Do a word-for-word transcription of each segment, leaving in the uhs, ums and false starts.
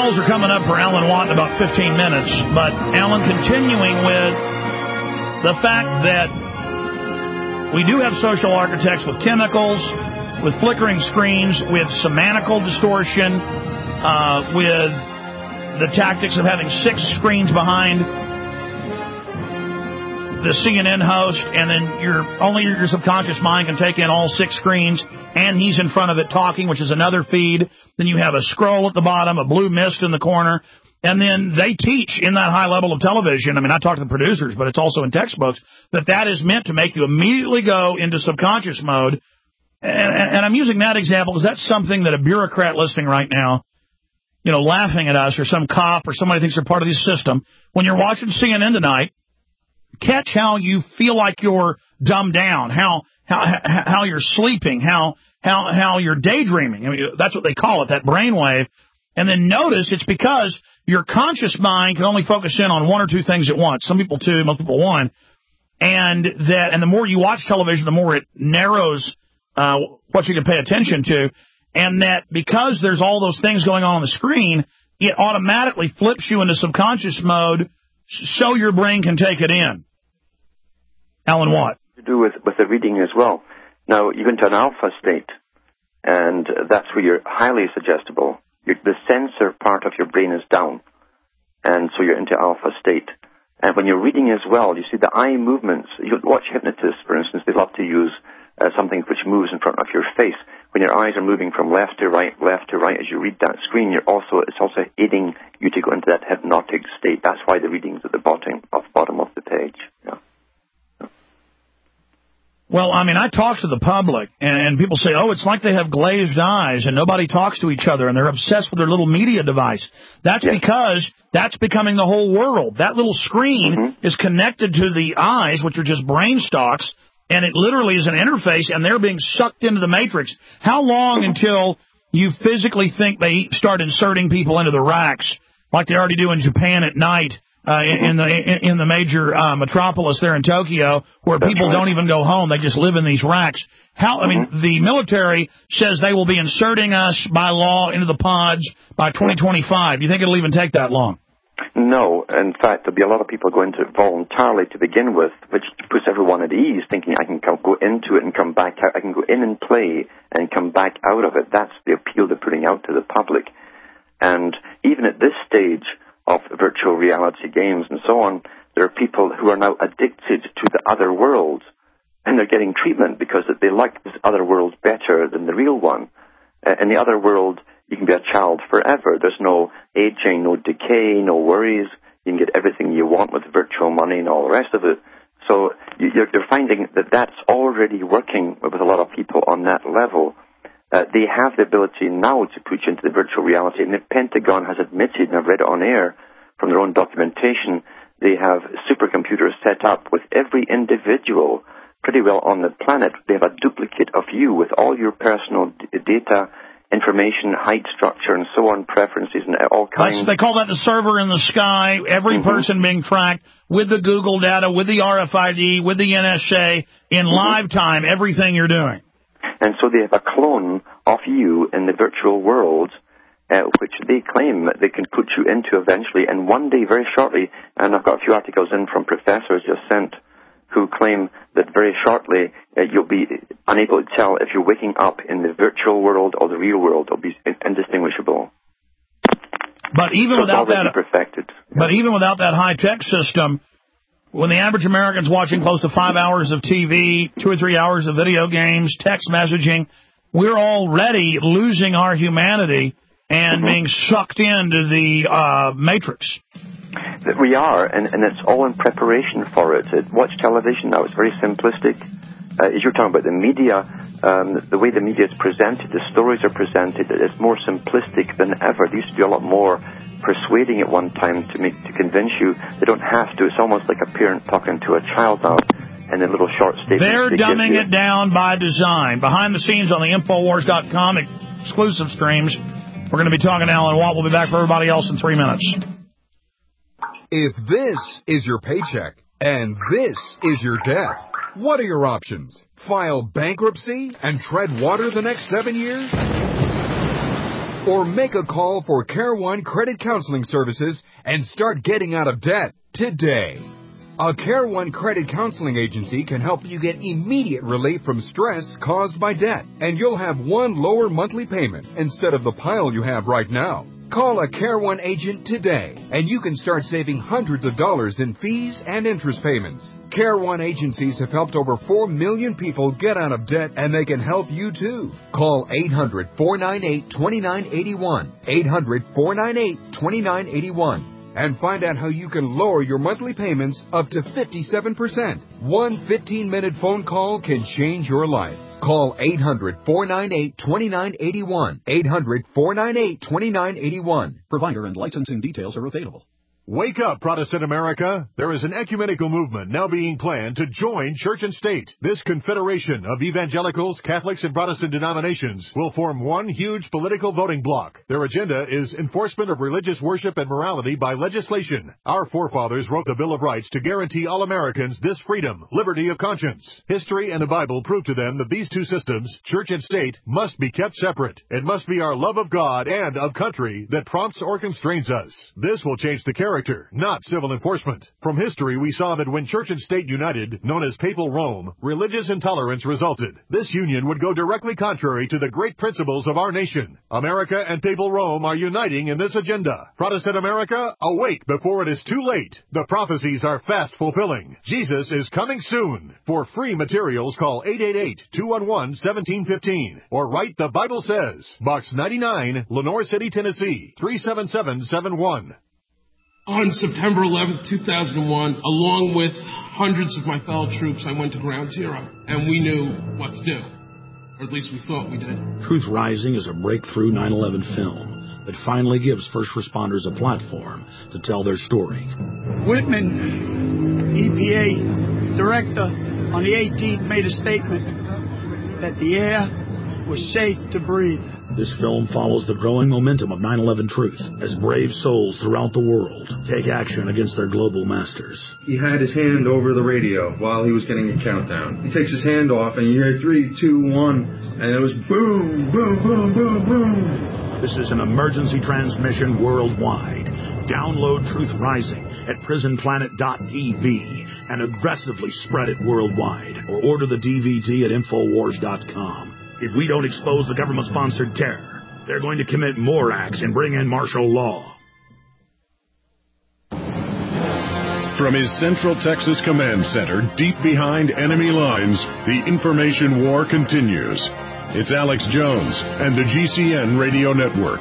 calls are coming up for Alan Watt in about fifteen minutes, but Alan, continuing with the fact that we do have social architects with chemicals, with flickering screens, with semantical distortion, uh, with the tactics of having six screens behind the C N N host, and then your only your subconscious mind can take in all six screens, and he's in front of it talking, which is another feed. Then you have a scroll at the bottom, a blue mist in the corner, and then they teach in that high level of television. I mean, I talk to the producers, but it's also in textbooks, that that is meant to make you immediately go into subconscious mode. And, and, and I'm using that example because that's something that a bureaucrat listening right now, you know, laughing at us, or some cop or somebody thinks they're part of the system. When you're watching C N N tonight, catch how you feel like you're dumbed down, how how how you're sleeping, how how how you're daydreaming. I mean, that's what they call it, that brainwave. And then notice it's because your conscious mind can only focus in on one or two things at once. Some people two, most people one. And that, and the more you watch television, the more it narrows uh, what you can pay attention to. And that because there's all those things going on on the screen, it automatically flips you into subconscious mode so your brain can take it in. Alan Watt. To do with, with the reading as well. Now, you go into an alpha state, and that's where you're highly suggestible. You're, the sensor part of your brain is down, and so you're into alpha state. And when you're reading as well, you see the eye movements. You watch hypnotists, for instance, they love to use uh, something which moves in front of your face. When your eyes are moving from left to right, left to right as you read that screen, you're also it's also aiding you to go into that hypnotic state. That's why the reading's at the bottom of bottom of the page. Yeah. Well, I mean, I talk to the public, and people say, oh, it's like they have glazed eyes, and nobody talks to each other, and they're obsessed with their little media device. That's yes. because that's becoming the whole world. That little screen mm-hmm. is connected to the eyes, which are just brain stalks, and it literally is an interface, and they're being sucked into the matrix. How long mm-hmm. until you physically think they start inserting people into the racks, like they already do in Japan at night? Uh, in the in the major uh, metropolis there in Tokyo, where That's people right. don't even go home, they just live in these racks. How? I mean, the military says they will be inserting us by law into the pods by twenty twenty-five. Do you think it'll even take that long? No. In fact, there'll be a lot of people going to it voluntarily to begin with, which puts everyone at ease, thinking I can go into it and come back out. I can go in and play and come back out of it. That's the appeal they're putting out to the public. And even at this stage of virtual reality games and so on, there are people who are now addicted to the other world, and they're getting treatment because they like this other world better than the real one. Uh, in the other world, you can be a child forever. There's no aging, no decay, no worries. You can get everything you want with virtual money and all the rest of it. So you're, you're finding that that's already working with a lot of people on that level. Uh, they have the ability now to put you into the virtual reality, and the Pentagon has admitted, and I've read it on air from their own documentation, they have supercomputers set up with every individual pretty well on the planet. They have a duplicate of you with all your personal d- data, information, height, structure, and so on, preferences, and all kinds. That's, they call that the server in the sky, every mm-hmm. person being tracked with the Google data, with the R F I D, with the N S A, in mm-hmm. live time, everything you're doing. And so they have a clone of you in the virtual world, uh, which they claim that they can put you into eventually. And one day, very shortly, and I've got a few articles in from professors just sent, who claim that very shortly uh, you'll be unable to tell if you're waking up in the virtual world or the real world. It'll be indistinguishable. But even so without that, perfected. But even without that high-tech system, when the average American's watching close to five hours of T V, two or three hours of video games, text messaging, we're already losing our humanity and mm-hmm. being sucked into the uh, matrix. We are, and, and it's all in preparation for it. Watch television now. It's very simplistic. Uh, as you're talking about the media, um, the way the media is presented, the stories are presented, it's more simplistic than ever. There used to be a lot more persuading at one time to make to convince you. They don't have to. It's almost like a parent talking to a child now in a little short statement. They're they dumbing it down by design. Behind the scenes on the Infowars dot com exclusive streams, we're going to be talking to Alan Watt. We'll be back for everybody else in three minutes. If this is your paycheck and this is your debt, what are your options? File bankruptcy and tread water the next seven years? Or make a call for Care One Credit Counseling Services and start getting out of debt today. A Care One Credit Counseling Agency can help you get immediate relief from stress caused by debt, and you'll have one lower monthly payment instead of the pile you have right now. Call a Care One agent today, and you can start saving hundreds of dollars in fees and interest payments. Care One agencies have helped over four million people get out of debt, and they can help you too. Call eight hundred, four nine eight, two nine eight one, eight hundred, four nine eight, two nine eight one, and find out how you can lower your monthly payments up to fifty-seven percent. One fifteen-minute phone call can change your life. Call eight hundred, four nine eight, two nine eight one, eight hundred, four nine eight, two nine eight one. Provider and licensing details are available. Wake up, Protestant America. There is an ecumenical movement now being planned to join church and state. This confederation of evangelicals, Catholics, and Protestant denominations will form one huge political voting bloc. Their agenda is enforcement of religious worship and morality by legislation. Our forefathers wrote the Bill of Rights to guarantee all Americans this freedom, liberty of conscience. History and the Bible prove to them that these two systems, church and state, must be kept separate. It must be our love of God and of country that prompts or constrains us. This will change the character Character, not civil enforcement. From history, we saw that when church and state united, known as Papal Rome, religious intolerance resulted. This union would go directly contrary to the great principles of our nation. America and Papal Rome are uniting in this agenda. Protestant America, awake before it is too late. The prophecies are fast fulfilling. Jesus is coming soon. For free materials, call eight eight eight, two one one, one seven one five or write The Bible Says, Box ninety-nine, Lenore City, Tennessee, three seven seven seven one. On September eleventh, two thousand one, along with hundreds of my fellow troops, I went to Ground Zero, and we knew what to do. Or at least we thought we did. Truth Rising is a breakthrough nine eleven film that finally gives first responders a platform to tell their story. Whitman, E P A director, on the eighteenth made a statement that the air was safe to breathe. This film follows the growing momentum of nine eleven truth as brave souls throughout the world take action against their global masters. He had his hand over the radio while he was getting a countdown. He takes his hand off and you hear three, two, one, and it was boom, boom, boom, boom, boom. This is an emergency transmission worldwide. Download Truth Rising at prison planet dot t v and aggressively spread it worldwide, or order the D V D at infowars dot com. If we don't expose the government-sponsored terror, they're going to commit more acts and bring in martial law. From his Central Texas Command Center, deep behind enemy lines, the information war continues. It's Alex Jones and the G C N Radio Network.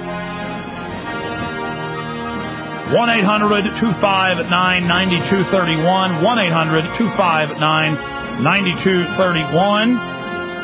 one eight hundred, two five nine, nine two three one, one eight hundred, two five nine, nine two three one.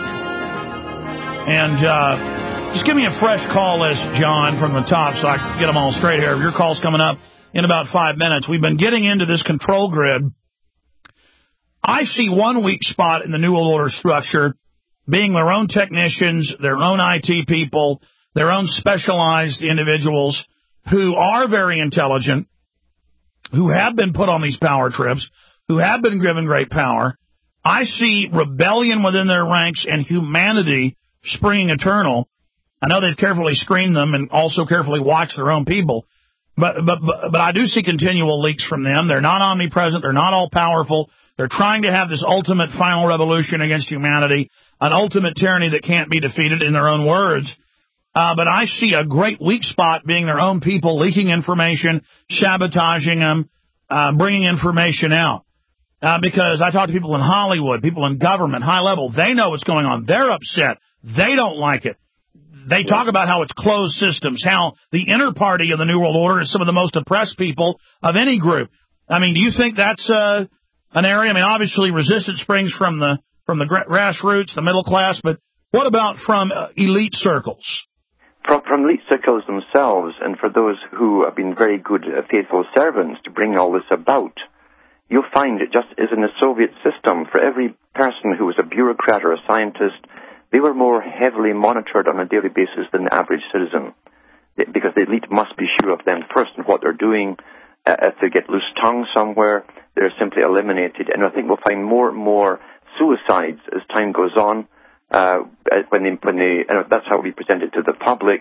And uh, just give me a fresh call list, John, from the top so I can get them all straight here. Your call's coming up in about five minutes. We've been getting into this control grid. I see one weak spot in the New World Order structure being their own technicians, their own I T people, their own specialized individuals who are very intelligent, who have been put on these power trips, who have been given great power. I see rebellion within their ranks and humanity springing eternal. I know they've carefully screened them and also carefully watched their own people, but, but, but, but I do see continual leaks from them. They're not omnipresent. They're not all powerful. They're trying to have this ultimate final revolution against humanity, an ultimate tyranny that can't be defeated in their own words. Uh, but I see a great weak spot being their own people leaking information, sabotaging them, uh, bringing information out. Uh, because I talk to people in Hollywood, people in government, high level. They know what's going on. They're upset. They don't like it. They talk about how it's closed systems, how the inner party of the New World Order is some of the most oppressed people of any group. I mean, do you think that's uh, an area? I mean, obviously resistance springs from the from the grassroots, the middle class, but what about from uh, elite circles? From, from elite circles themselves, and for those who have been very good, uh, faithful servants to bring all this about, you'll find it just as in the Soviet system. For every person who was a bureaucrat or a scientist, they were more heavily monitored on a daily basis than the average citizen, because the elite must be sure of them first and what they're doing. Uh, if they get loose tongue somewhere, they're simply eliminated. And I think we'll find more and more suicides as time goes on. Uh, when they, when they, and that's how we present it to the public.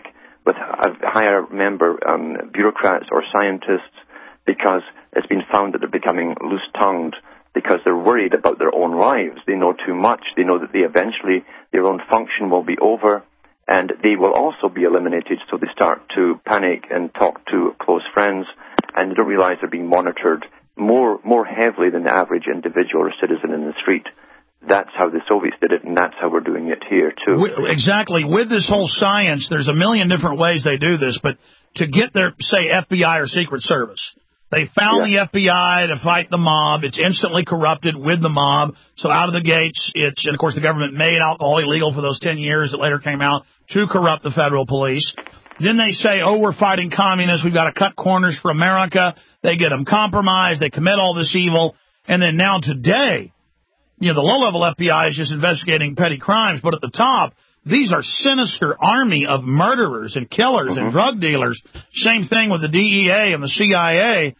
with higher member um, bureaucrats or scientists, because it's been found that they're becoming loose-tongued because they're worried about their own lives. They know too much. They know that they eventually, their own function will be over, and they will also be eliminated, so they start to panic and talk to close friends, and they don't realize they're being monitored more more heavily than the average individual or citizen in the street. That's how the Soviets did it, and that's how we're doing it here, too. Exactly. With this whole science, there's a million different ways they do this, but to get their, say, F B I or Secret Service, they found yeah. the F B I to fight the mob. It's instantly corrupted with the mob. So out of the gates, it's, and of course the government made alcohol illegal for those ten years that later came out to corrupt the federal police. Then they say, oh, we're fighting communists. We've got to cut corners for America. They get them compromised. They commit all this evil. And then now today, you know, the low-level F B I is just investigating petty crimes. But at the top, these are sinister army of murderers and killers mm-hmm. and drug dealers. Same thing with the D E A and the C I A.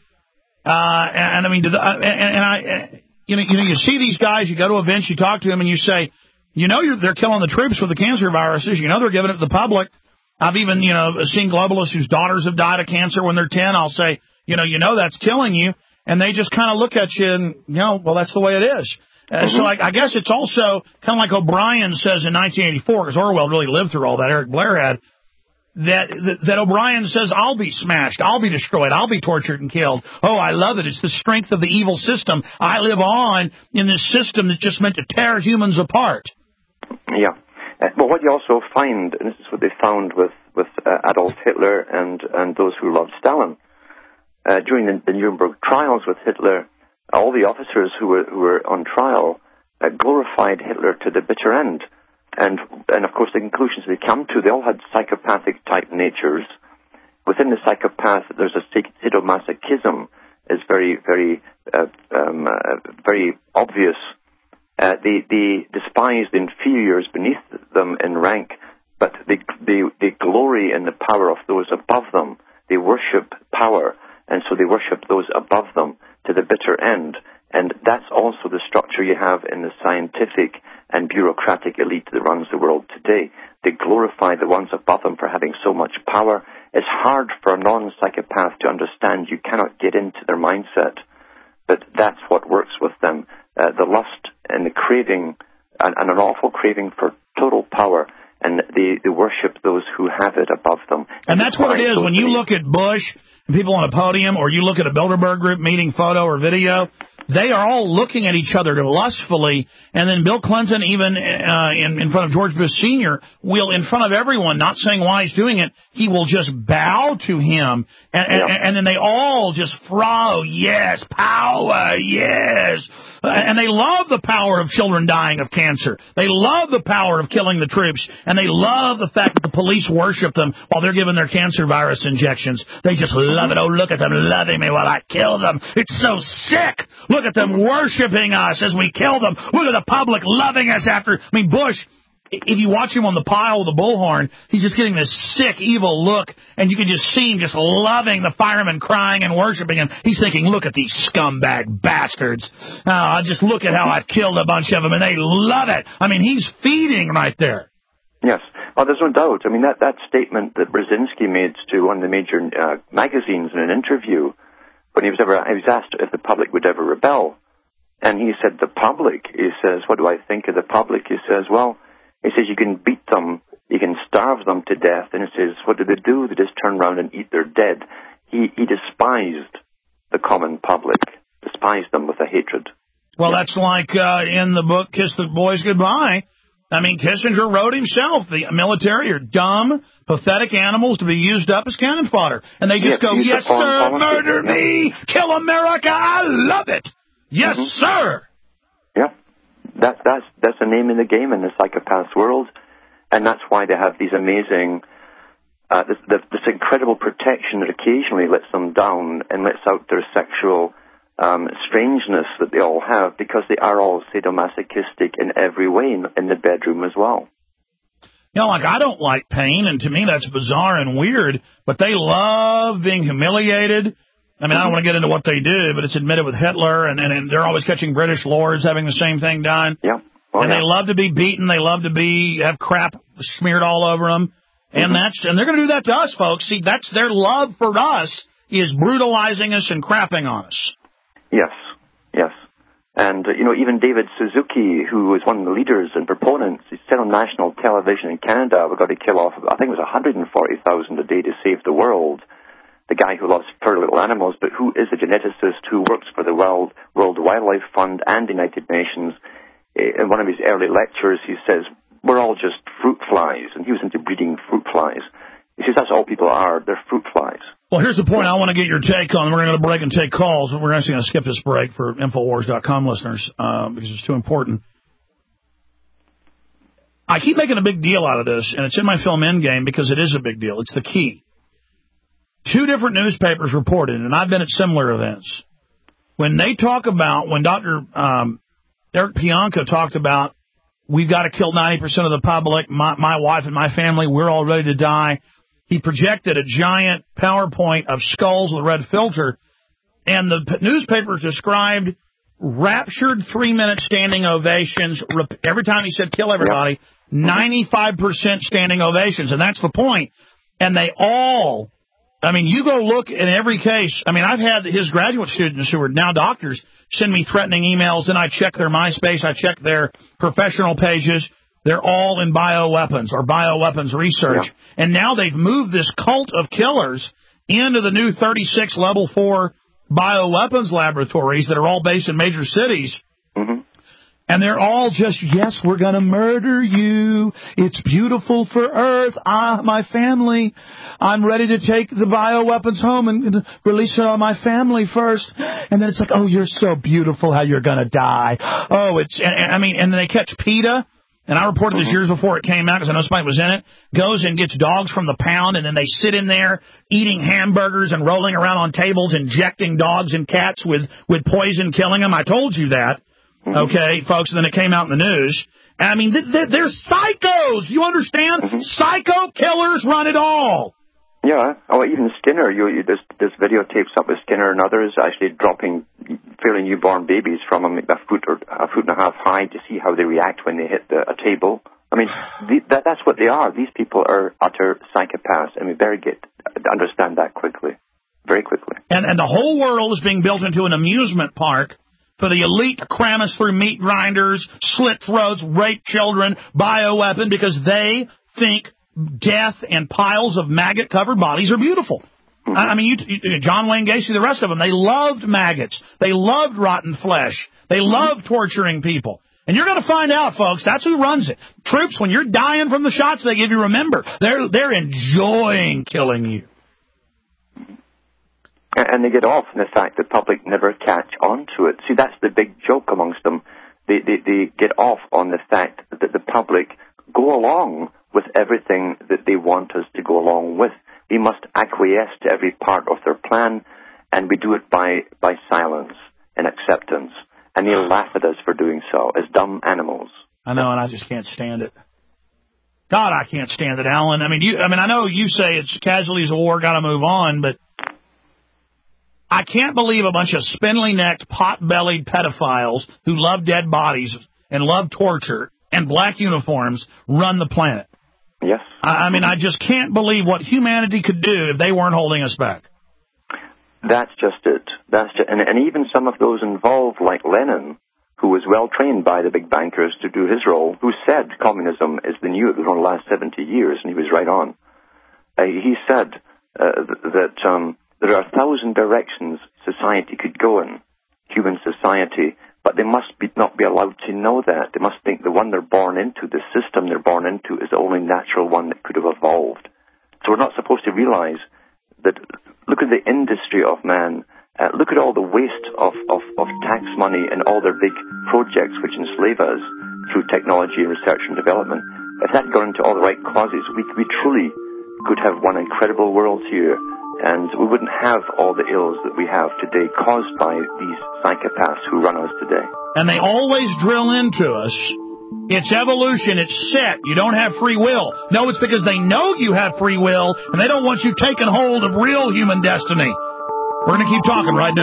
Uh, and, and I mean, the, and, and I, you know, you know, you see these guys, you go to events, you talk to them, and you say, you know, you're, they're killing the troops with the cancer viruses. You know, they're giving it to the public. I've even, you know, seen globalists whose daughters have died of cancer when they're ten. I'll say, you know, you know, that's killing you. And they just kind of look at you and, you know, well, that's the way it is. Uh, mm-hmm. So I, I guess it's also kind of like O'Brien says in nineteen eighty-four, because Orwell really lived through all that, Eric Blair had, that, that that O'Brien says, I'll be smashed, I'll be destroyed, I'll be tortured and killed. Oh, I love it. It's the strength of the evil system. I live on in this system that's just meant to tear humans apart. Yeah. Uh, well, what you also find, and this is what they found with, with uh, Adolf Hitler and, and those who loved Stalin, uh, during the, the Nuremberg trials with Hitler, all the officers who were, who were on trial uh, glorified Hitler to the bitter end. And, and, of course, the conclusions they come to, they all had psychopathic-type natures. Within the psychopath, there's a sadomasochism is very, very, uh, um, uh, very obvious. Uh, they, they despise the inferiors beneath them in rank, but they, they, they glory in the power of those above them. They worship power, and so they worship those above them to the bitter end. And that's also the structure you have in the scientific and bureaucratic elite that runs the world today. They glorify the ones above them for having so much power. It's hard for a non-psychopath to understand. You cannot get into their mindset. But that's what works with them. Uh, the lust and the craving, and, and an awful craving for total power. And they, they worship those who have it above them. And, and that's what it is. When you look at Bush and people on a podium, or you look at a Bilderberg group meeting photo or video, they are all looking at each other lustfully. And then Bill Clinton, even uh, in, in front of George Bush Senior, will, in front of everyone, not saying why he's doing it, he will just bow to him. And, yeah. and, and then they all just frow, yes, power, yes. And they love the power of children dying of cancer. They love the power of killing the troops. And they love the fact that the police worship them while they're giving their cancer virus injections. They just love it. Oh, look at them loving me while I kill them. It's so sick. Look at them worshiping us as we kill them. Look at the public loving us after. I mean, Bush, if you watch him on the pile with the bullhorn, he's just getting this sick, evil look, and you can just see him just loving the firemen crying and worshiping him. He's thinking, look at these scumbag bastards. Uh, just look at how I've killed a bunch of them, and they love it. I mean, he's feeding right there. Yes. Oh, there's no doubt. I mean, that, that statement that Brzezinski made to one of the major uh, magazines in an interview, when he was ever he was asked if the public would ever rebel, and he said, the public, he says, what do I think of the public? He says, well, he says, you can beat them, you can starve them to death, and he says, what do they do? They just turn around and eat their dead. He, he despised the common public, despised them with a hatred. Well, yeah. That's like uh, in the book, Kiss the Boys Goodbye. I mean, Kissinger wrote himself, the military are dumb, pathetic animals to be used up as cannon fodder. And they just yes, go, yes, sir, murder me, kill America, I love it. Yes, mm-hmm. sir. Yeah, that, that's, that's the name in the game in the psychopath's world. And that's why they have these amazing, uh, this, this incredible protection that occasionally lets them down and lets out their sexual Um, strangeness that they all have, because they are all sadomasochistic in every way in, in the bedroom as well. You know, like, I don't like pain, and to me that's bizarre and weird, but they love being humiliated. I mean, I don't want to get into what they do, but it's admitted with Hitler, and, and, and they're always catching British lords having the same thing done. Yeah. Oh, and yeah. they love to be beaten. They love to be have crap smeared all over them. And that's and they're going to do that to us, folks. See, that's their love for us is brutalizing us and crapping on us. Yes, yes. And, uh, you know, even David Suzuki, who was one of the leaders and proponents, he said on national television in Canada, we've got to kill off, I think it was one hundred forty thousand a day to save the world. The guy who loves poor little animals, but who is a geneticist who works for the World, World Wildlife Fund and the United Nations. In one of his early lectures, he says, we're all just fruit flies, and he was into breeding fruit flies. He says that's all people are, they're fruit flies. Well, here's the point I want to get your take on. We're going to break and take calls. We're actually going to skip this break for Infowars dot com listeners uh, because it's too important. I keep making a big deal out of this, and it's in my film Endgame because it is a big deal. It's the key. Two different newspapers reported, and I've been at similar events. When they talk about, when Doctor Um, Eric Pianka talked about, we've got to kill ninety percent of the public, my, my wife and my family, we're all ready to die. He projected a giant PowerPoint of skulls with a red filter, and the p- newspapers described raptured three-minute standing ovations. Rep- every time he said kill everybody, ninety-five percent standing ovations, and that's the point. And they all, I mean, you go look in every case. I mean, I've had his graduate students who are now doctors send me threatening emails, and I check their MySpace, I check their professional pages. They're all in bioweapons or bioweapons research. Yeah. And now they've moved this cult of killers into the new thirty-six level four bioweapons laboratories that are all based in major cities. Mm-hmm. And they're all just, yes, we're going to murder you. It's beautiful for Earth. Ah, my family. I'm ready to take the bioweapons home and release it on my family first. And then it's like, oh, you're so beautiful how you're going to die. Oh, it's, and, and, I mean, and then they catch PETA. And I reported this years before it came out because I know somebody was in it, goes and gets dogs from the pound, and then they sit in there eating hamburgers and rolling around on tables, injecting dogs and cats with, with poison, killing them. I told you that, okay, folks, and then it came out in the news. I mean, th- th- they're psychos. You understand? Mm-hmm. Psycho killers run it all. Yeah. Oh, even Skinner. You, you, there's, there's videotapes up with Skinner and others actually dropping fairly newborn babies from a, a foot or a foot and a half high to see how they react when they hit the, a table. I mean, the, that, that's what they are. These people are utter psychopaths, and we better get understand that quickly, very quickly. And, and the whole world is being built into an amusement park for the elite to cram us through meat grinders, slit throats, rape children, bioweapon, because they think death and piles of maggot-covered bodies are beautiful. Mm-hmm. I mean, you, you, John Wayne Gacy, the rest of them, they loved maggots. They loved rotten flesh. They mm-hmm. loved torturing people. And you're going to find out, folks, that's who runs it. Troops, when you're dying from the shots they give you, remember, they're they're enjoying killing you. And they get off on the fact the public never catch on to it. See, that's the big joke amongst them. They, they, they get off on the fact that the public go along with everything that they want us to go along with. We must acquiesce to every part of their plan, and we do it by, by silence and acceptance. And they laugh at us for doing so, as dumb animals. I know, and I just can't stand it. God, I can't stand it, Alan. I mean, you, I mean, I know you say it's casualties of war, got to move on, but I can't believe a bunch of spindly-necked, pot-bellied pedophiles who love dead bodies and love torture and black uniforms run the planet. Yes. I, I mean, I just can't believe what humanity could do if they weren't holding us back. That's just it. That's just, and, and even some of those involved, like Lenin, who was well trained by the big bankers to do his role, who said communism is the new, it was going to last seventy years, and he was right on. Uh, he said uh, th- that um, there are a thousand directions society could go in, human society, but they must be, not be allowed to know that. They must think the one they're born into, the system they're born into, is the only natural one that could have evolved. So we're not supposed to realize that, look at the industry of man, uh, look at all the waste of, of, of tax money and all their big projects which enslave us through technology and research and development. If that got into all the right causes, we, we truly could have one incredible world here, and we wouldn't have all the ills that we have today caused by these psychopaths who run us today. And they always drill into us, it's evolution, it's set, you don't have free will. No, it's because they know you have free will, and they don't want you taking hold of real human destiny. We're going to keep talking right now.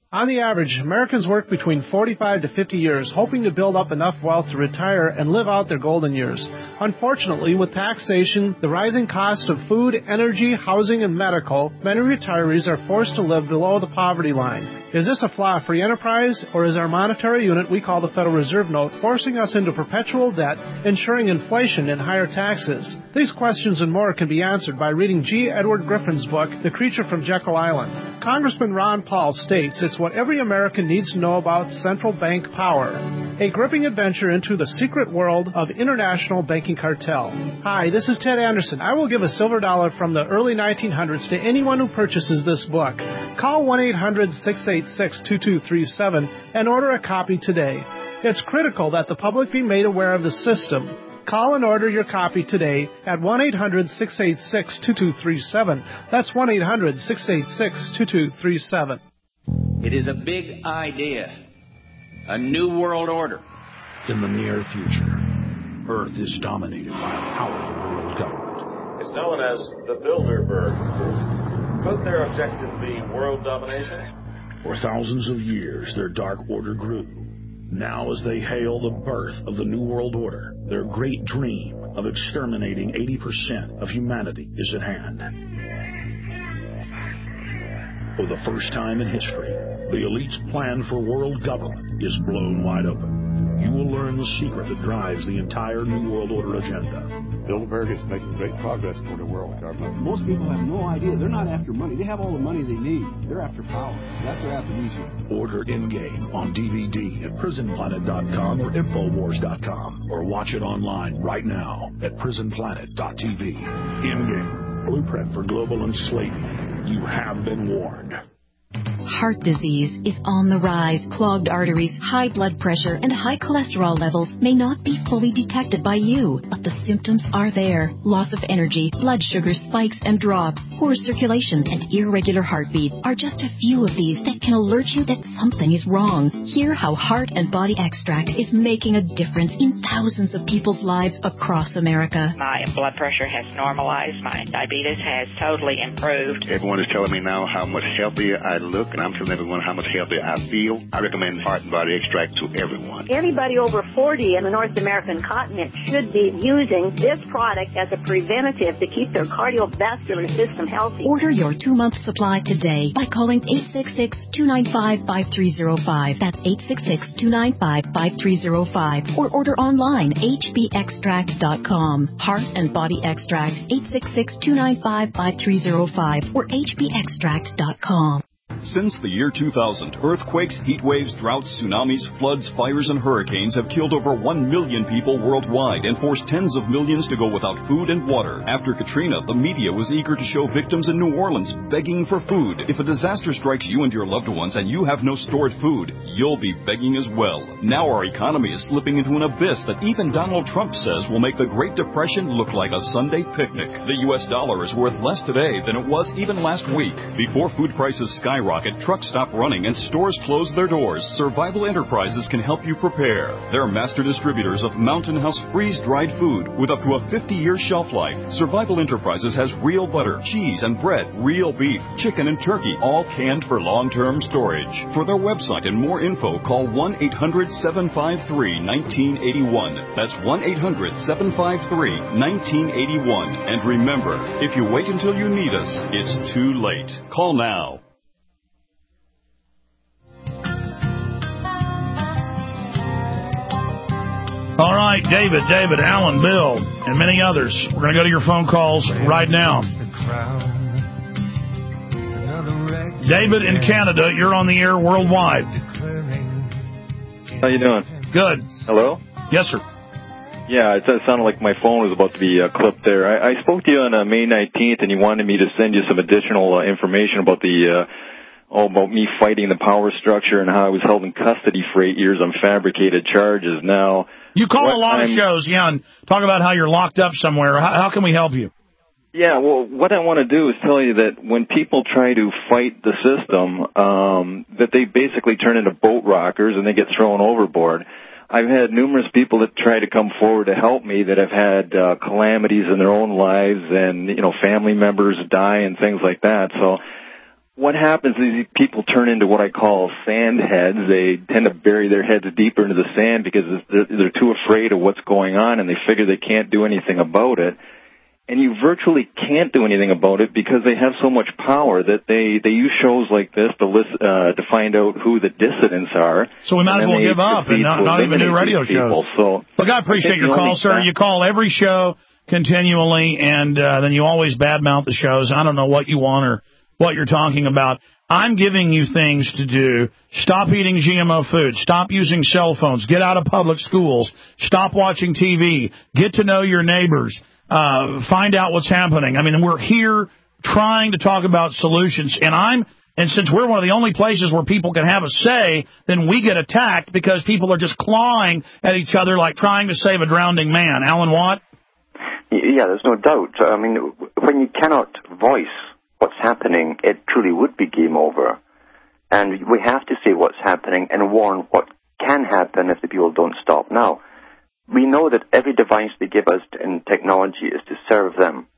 On the average, Americans work between forty-five to fifty years, hoping to build up enough wealth to retire and live out their golden years. Unfortunately, with taxation, the rising cost of food, energy, housing, and medical, many retirees are forced to live below the poverty line. Is this a flaw free enterprise, or is our monetary unit we call the Federal Reserve Note forcing us into perpetual debt, ensuring inflation and higher taxes? These questions and more can be answered by reading G. Edward Griffin's book, The Creature from Jekyll Island. Congressman Ron Paul states it's what every American needs to know about central bank power. A gripping adventure into the secret world of international banking cartel. Hi, this is Ted Anderson. I will give a silver dollar from the early nineteen hundreds to anyone who purchases this book. Call one eight hundred six eight six two two three seven and order a copy today. It's critical that the public be made aware of the system. Call and order your copy today at one eight hundred six eight six two two three seven. That's one eight hundred six eight six two two three seven. It is a big idea. A new world order. In the near future, Earth is dominated by a powerful world government. It's known as the Bilderberg Group. Could their objective be world domination? For thousands of years, their dark order grew. Now, as they hail the birth of the New World Order, their great dream of exterminating eighty percent of humanity is at hand. For the first time in history, the elite's plan for world government is blown wide open. You will learn the secret that drives the entire New World Order agenda. Bilderberg is making great progress toward a world government. Most people have no idea. They're not after money. They have all the money they need. They're after power. That's their aphrodisiac. Order In-Game on D V D at prison planet dot com or infowars dot com, or watch it online right now at prison planet dot t v. In-Game, blueprint for global enslavement. You have been warned. Heart disease is on the rise. Clogged arteries, high blood pressure, and high cholesterol levels may not be fully detected by you, but the symptoms are there. Loss of energy, blood sugar spikes and drops, poor circulation, and irregular heartbeat are just a few of these that can alert you that something is wrong. Hear how Heart and Body Extract is making a difference in thousands of people's lives across America. My blood pressure has normalized. My diabetes has totally improved. Everyone is telling me now how much healthier I look, and I'm telling everyone how much healthier I feel. I recommend Heart and Body Extract to everyone. Anybody over forty in the North American continent should be using this product as a preventative to keep their cardiovascular system healthy. Order your two-month supply today by calling eight six six, two nine five, five three zero five. That's eight six six, two nine five, five three zero five. Or order online, h b extract dot com. Heart and Body Extract, eight six six, two nine five, five three zero five or h b extract dot com. Since the year two thousand, earthquakes, heat waves, droughts, tsunamis, floods, fires, and hurricanes have killed over one million people worldwide and forced tens of millions to go without food and water. After Katrina, the media was eager to show victims in New Orleans begging for food. If a disaster strikes you and your loved ones and you have no stored food, you'll be begging as well. Now our economy is slipping into an abyss that even Donald Trump says will make the Great Depression look like a Sunday picnic. The U S dollar is worth less today than it was even last week. Before food prices skyrocket, Rocket, trucks stop running, and stores close their doors, Survival Enterprises can help you prepare. They're master distributors of Mountain House freeze-dried food with up to a fifty-year shelf life. Survival Enterprises has real butter, cheese, and bread, real beef, chicken, and turkey, all canned for long-term storage. For their website and more info, call one eight hundred, seven five three, one nine eight one. That's one eight hundred, seven five three, one nine eight one. And remember, if you wait until you need us, it's too late. Call now. All right, David, David, Alan, Bill, and many others. We're going to go to your phone calls right now. David in Canada, you're on the air worldwide. How you doing? Good. Hello? Yes, sir. Yeah, it sounded like my phone was about to be uh, clipped there. I, I spoke to you on uh, May nineteenth, and you wanted me to send you some additional uh, information about the... Uh, Oh, about me fighting the power structure and how I was held in custody for eight years on fabricated charges. Now, you call a lot I'm, of shows, yeah, and talk about how you're locked up somewhere. How, how can we help you? Yeah, well, what I want to do is tell you that when people try to fight the system, um, that they basically turn into boat rockers and they get thrown overboard. I've had numerous people that try to come forward to help me that have had uh, calamities in their own lives and, you know, family members die and things like that. So what happens is these people turn into what I call sand heads. They tend to bury their heads deeper into the sand because they're, they're too afraid of what's going on, and they figure they can't do anything about it. And you virtually can't do anything about it because they have so much power that they, they use shows like this to list, uh, to find out who the dissidents are. So we might as well give up and not, not even do radio shows. So, Look, I appreciate your call, sir. You call every show continually, and uh, then you always badmouth the shows. I don't know what you want or what you're talking about. I'm giving you things to do. Stop eating G M O food. Stop using cell phones. Get out of public schools. Stop watching T V. Get to know your neighbors. Uh, find out what's happening. I mean, we're here trying to talk about solutions, and I'm and since we're one of the only places where people can have a say, then we get attacked because people are just clawing at each other like trying to save a drowning man. Alan Watt? Yeah, there's no doubt. I mean, when you cannot voice what's happening, it truly would be game over. And we have to say what's happening and warn what can happen if the people don't stop. Now, we know that every device they give us in technology is to serve them.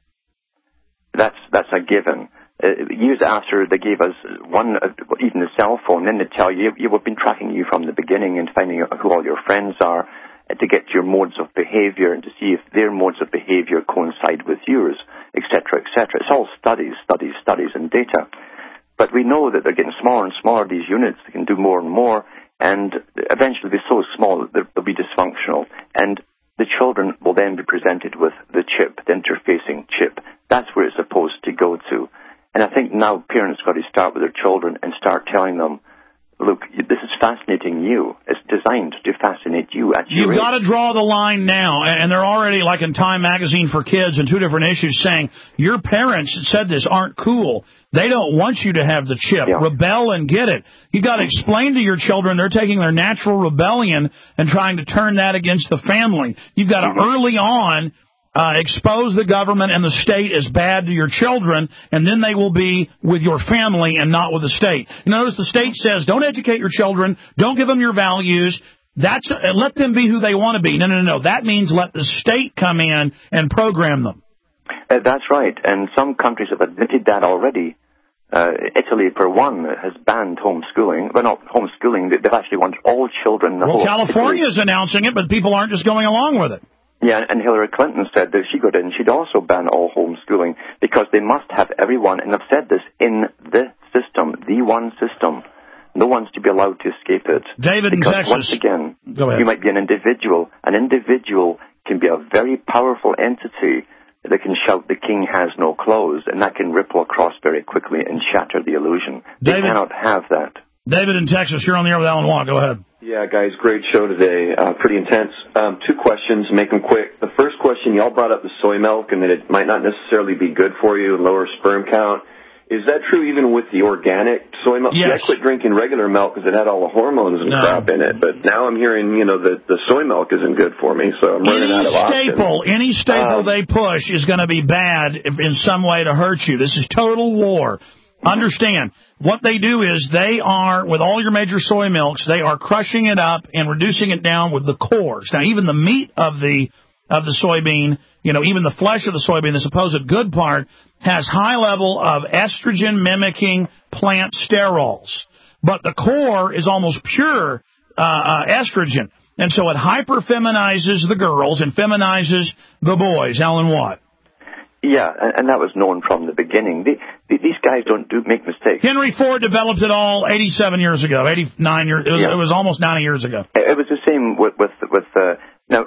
That's that's a given. Uh, years after they gave us one, uh, even a cell phone, then they tell you, you we've been tracking you from the beginning and finding out who all your friends are, uh, to get your modes of behavior and to see if their modes of behavior coincide with yours, et cetera, et cetera. It's all studies, studies, studies, and data. But we know that they're getting smaller and smaller, these units. They can do more and more, and eventually be so small that they'll be dysfunctional. And the children will then be presented with the chip, the interfacing chip. That's where it's supposed to go to. And I think now parents got to start with their children and start telling them, look, this is fascinating you. It's designed to fascinate you at your You've age. got to draw the line now. And they're already, like in Time Magazine for Kids and two different issues, saying your parents that said this aren't cool. They don't want you to have the chip. Yeah. Rebel and get it. You've got to explain to your children they're taking their natural rebellion and trying to turn that against the family. You've got to mm-hmm. early on uh, expose the government and the state as bad to your children, and then they will be with your family and not with the state. You notice the state says, don't educate your children, don't give them your values. That's uh, let them be who they want to be. No, no, no, no. That means let the state come in and program them. Uh, that's right, and some countries have admitted that already. Uh, Italy, for one, has banned homeschooling. Well, not homeschooling. They've actually wanted all children in the well, whole... Well, California is announcing it, but people aren't just going along with it. Yeah, and Hillary Clinton said that she got in, she'd also ban all homeschooling because they must have everyone, and I've said this, in the system, the one system. No one's to be allowed to escape it. David because in Texas. Once again, Go ahead. You might be an individual. An individual can be a very powerful entity that can shout, the king has no clothes, and that can ripple across very quickly and shatter the illusion. David, they cannot have that. David in Texas, you're on the air with Alan Watt. Go ahead. Yeah, guys, great show today. Uh, pretty intense. Um, two questions, make them quick. The first question, y'all brought up the soy milk and that it might not necessarily be good for you, lower sperm count. Is that true even with the organic soy milk? Yes. See, I quit drinking regular milk because it had all the hormones and no. crap in it. But now I'm hearing, you know, that the soy milk isn't good for me, so I'm running any out of staple, options. Any staple um, they push is going to be bad in some way to hurt you. This is total war. Understand, what they do is they are, with all your major soy milks, they are crushing it up and reducing it down with the cores. Now, even the meat of the of the soybean, you know, even the flesh of the soybean, the supposed good part, has high level of estrogen-mimicking plant sterols. But the core is almost pure uh, uh, estrogen. And so it hyperfeminizes the girls and feminizes the boys. Alan Watt. Yeah, and, and that was known from the beginning. The, the, these guys don't do make mistakes. Henry Ford developed it all eighty-seven years ago, eighty-nine years. It was, yeah. it was almost ninety years ago. It was the same with with with. Uh, now,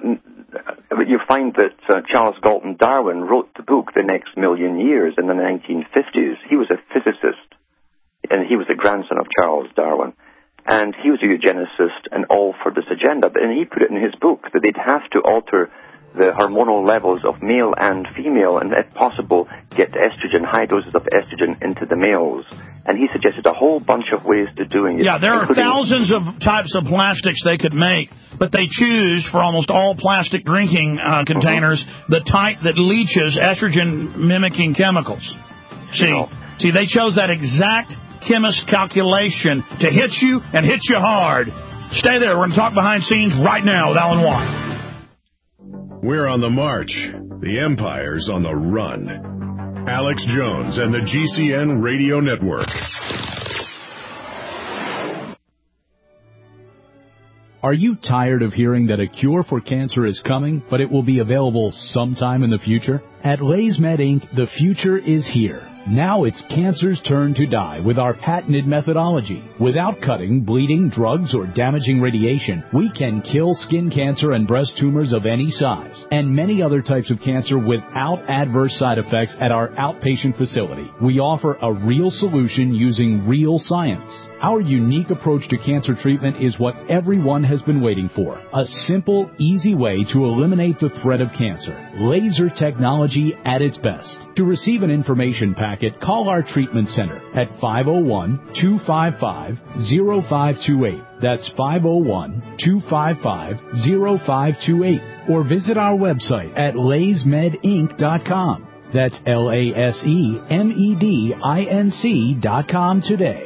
you find that uh, Charles Galton Darwin wrote the book The Next Million Years in the nineteen fifties. He was a physicist, and he was the grandson of Charles Darwin. And he was a eugenicist and all for this agenda. And he put it in his book that they'd have to alter the hormonal levels of male and female, and if possible, get estrogen, high doses of estrogen into the males. And he suggested a whole bunch of ways to doing it. Yeah, there are thousands of types of plastics they could make, but they choose for almost all plastic drinking uh, containers uh-huh. the type that leaches estrogen-mimicking chemicals. See, you know. see, they chose that exact chemist calculation to hit you and hit you hard. Stay there. We're going to talk behind scenes right now with Alan Watt. We're on the march. The Empire's on the run. Alex Jones and the G C N Radio Network. Are you tired of hearing that a cure for cancer is coming, but it will be available sometime in the future? At LaysMed Incorporated, the future is here. Now it's cancer's turn to die with our patented methodology. Without cutting, bleeding, drugs, or damaging radiation, we can kill skin cancer and breast tumors of any size, and many other types of cancer without adverse side effects at our outpatient facility. We offer a real solution using real science. Our unique approach to cancer treatment is what everyone has been waiting for. A simple, easy way to eliminate the threat of cancer. Laser technology at its best. To receive an information packet, call our treatment center at five oh one, two five five, oh five two eight. That's five oh one, two five five, oh five two eight. Or visit our website at lays med inc dot com. That's L A S E M E D I N C dot com today.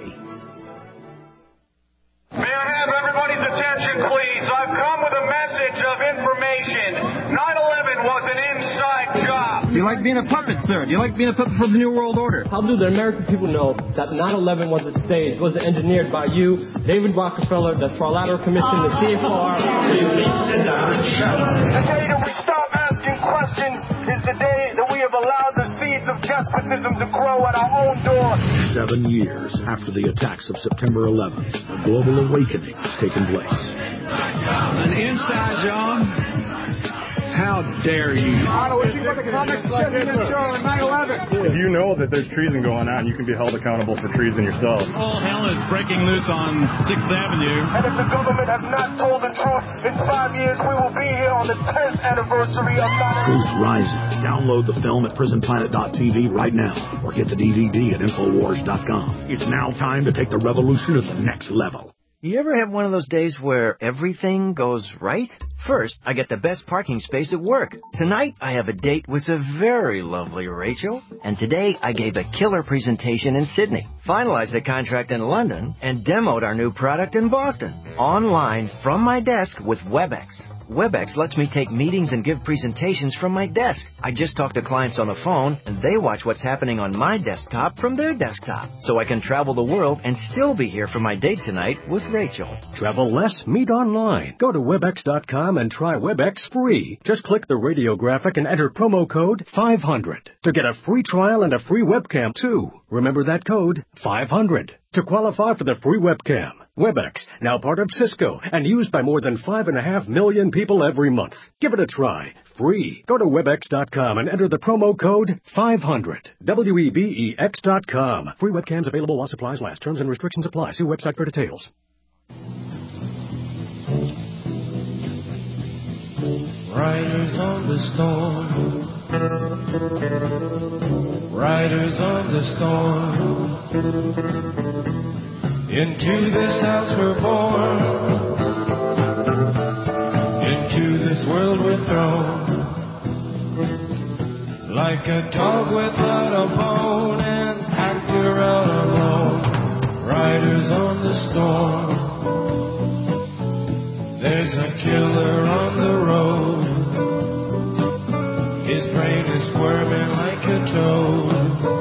May I have everybody's attention, please? I've come with a message of information. nine eleven was an inside job. Do you like being a puppet, sir? Do you like being a puppet for the New World Order? How do the American people know that nine eleven was a stage, was engineered by you, David Rockefeller, the Trilateral Commission, the C F R? Please sit down and shut up. The day that we stop asking questions is the day that we have allowed the seeds of despotism to grow at our own door. Seven years after the attacks of September eleventh, a global awakening has taken place. An inside job? How dare you? If you know that there's treason going on, you can be held accountable for treason yourself. All hell is breaking loose on sixth Avenue. And if the government has not told the truth, in five years we will be here on the tenth anniversary of nine eleven. Truth Rising. Download the film at prison planet dot t v right now, or get the D V D at infowars dot com. It's now time to take the revolution to the next level. You ever have one of those days where everything goes right? First, I get the best parking space at work. Tonight, I have a date with the very lovely Rachel. And today, I gave a killer presentation in Sydney, finalized a contract in London, and demoed our new product in Boston. Online, from my desk with WebEx. WebEx lets me take meetings and give presentations from my desk. I just talk to clients on the phone, and they watch what's happening on my desktop from their desktop. So I can travel the world and still be here for my date tonight with Rachel. Travel less, meet online. Go to webex dot com and try WebEx free. Just click the radio graphic and enter promo code five hundred to get a free trial and a free webcam, too. Remember that code, five hundred, to qualify for the free webcam. WebEx, now part of Cisco, and used by more than five and a half million people every month. Give it a try. Free. Go to webex dot com and enter the promo code five hundred. W E B E X dot com. Free webcams available while supplies last. Terms and restrictions apply. See website for details. Riders on the storm. Riders on the storm. Into this house we're born, into this world we're thrown, like a dog without a bone, an actor out alone, riders on the storm. There's a killer on the road, his brain is squirming like a toad.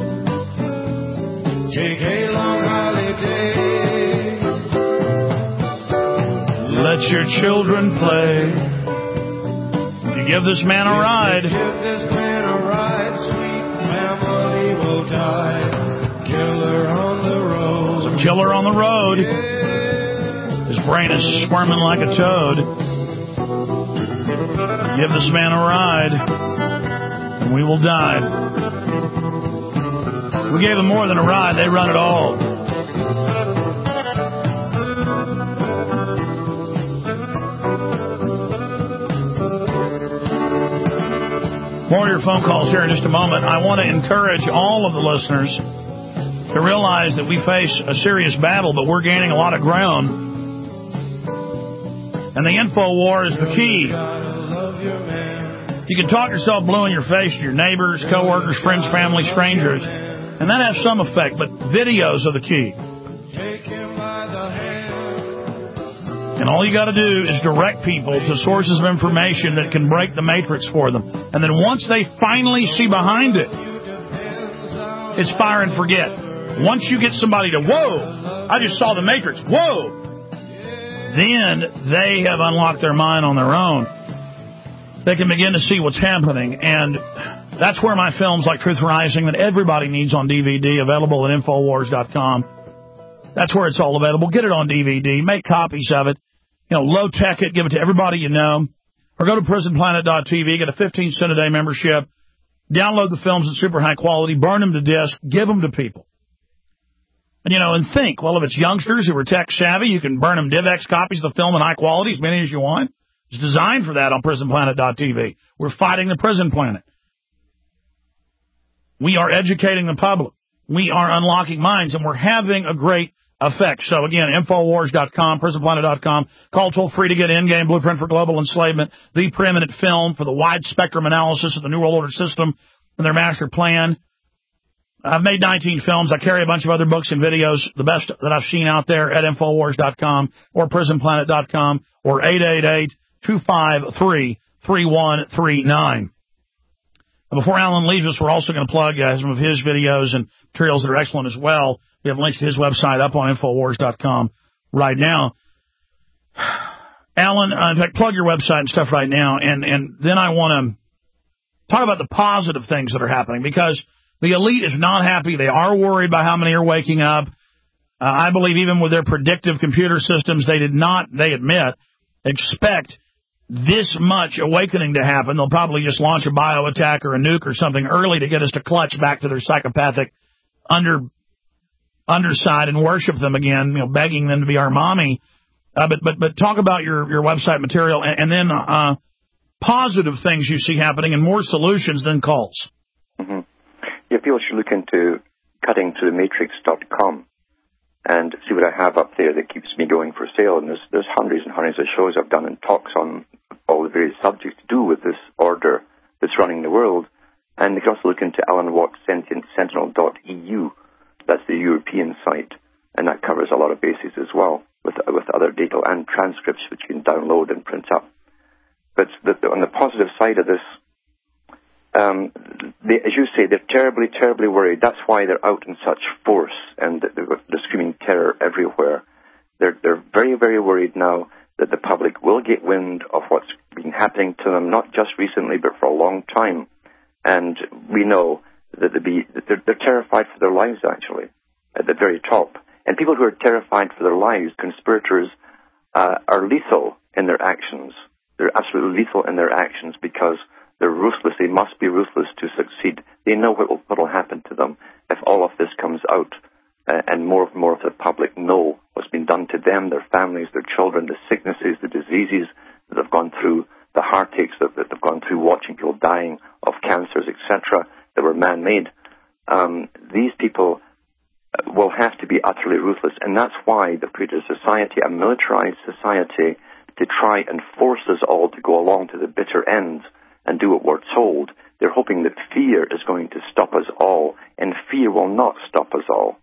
Take a long holiday. Let your children play. You give this man a ride. Give this man a ride. Sweet family will die. Killer on the road. There's a killer on the road. Yeah. His brain is squirming like a toad. Give this man a ride, and we will die. We gave them more than a ride. They run it all. More of your phone calls here in just a moment. I want to encourage all of the listeners to realize that we face a serious battle, but we're gaining a lot of ground. And the info war is the key. You can talk yourself blue in your face to your neighbors, coworkers, friends, family, strangers. And that has some effect, but videos are the key. And all you got to do is direct people to sources of information that can break the matrix for them. And then once they finally see behind it, It's fire and forget. Once you get somebody to, whoa, I just saw the Matrix, whoa, then they have unlocked their mind on their own. They can begin to see what's happening, and that's where my films like Truth Rising that everybody needs on D V D, available at Infowars dot com. That's where it's all available. Get it on D V D. Make copies of it. You know, low-tech it. Give it to everybody you know. Or go to prison planet dot t v. Get a fifteen cent a day membership. Download the films in super high quality. Burn them to disc. Give them to people. And, you know, and think, well, if it's youngsters who are tech-savvy, you can burn them DivX copies of the film in high quality, as many as you want. It's designed for that on prison planet dot t v. We're fighting the prison planet. We are educating the public. We are unlocking minds, and we're having a great effect. So, again, Infowars dot com, prison planet dot com. Call toll-free to get in-game blueprint for global enslavement, the preeminent film for the wide-spectrum analysis of the New World Order system and their master plan. I've made nineteen films. I carry a bunch of other books and videos, the best that I've seen out there at Infowars dot com or prison planet dot com or eight eight eight, two five three, three one three nine. Before Alan leaves us, we're also going to plug uh, some of his videos and materials that are excellent as well. We have links to his website up on Infowars dot com right now. Alan, uh, in fact, plug your website and stuff right now, and, and then I want to talk about the positive things that are happening, because the elite is not happy. They are worried by how many are waking up. Uh, I believe even with their predictive computer systems, they did not, they admit, expect this much awakening to happen. They'll probably just launch a bio attack or a nuke or something early to get us to clutch back to their psychopathic under underside and worship them again, you know, begging them to be our mommy. Uh, but but but talk about your, your website material, and, and then uh, positive things you see happening and more solutions than calls. Mm-hmm. Yeah, people should look into cutting to the matrix dot com and see what I have up there that keeps me going for sale. And there's, there's hundreds and hundreds of shows I've done and talks on all the various subjects to do with this order that's running the world. And they can also look into Alan Watts Sentinel dot E U. That's the European site, and that covers a lot of bases as well, with with other data and transcripts which you can download and print up. But the, on the positive side of this, um, they, as you say, they're terribly, terribly worried. That's why they're out in such force, and they're, they're screaming terror everywhere. They're they're very, very worried now that the public will get wind of what's been happening to them, not just recently, but for a long time. And we know that be, they're, they're terrified for their lives, actually, at the very top. And people who are terrified for their lives, conspirators, uh, are lethal in their actions. They're absolutely lethal in their actions because they're ruthless. They must be ruthless to succeed. They know what will, what will happen to them if all of this comes out, uh, and more and more of the public know what's been done to them, their families, their children, the sicknesses, the diseases that they've gone through, the heartaches that, that they've gone through watching people dying of cancers, et cetera, that were man-made. Um, these people will have to be utterly ruthless, and that's why they've created a society, a militarized society, to try and force us all to go along to the bitter ends and do what we're told. They're hoping that fear is going to stop us all, and fear will not stop us all.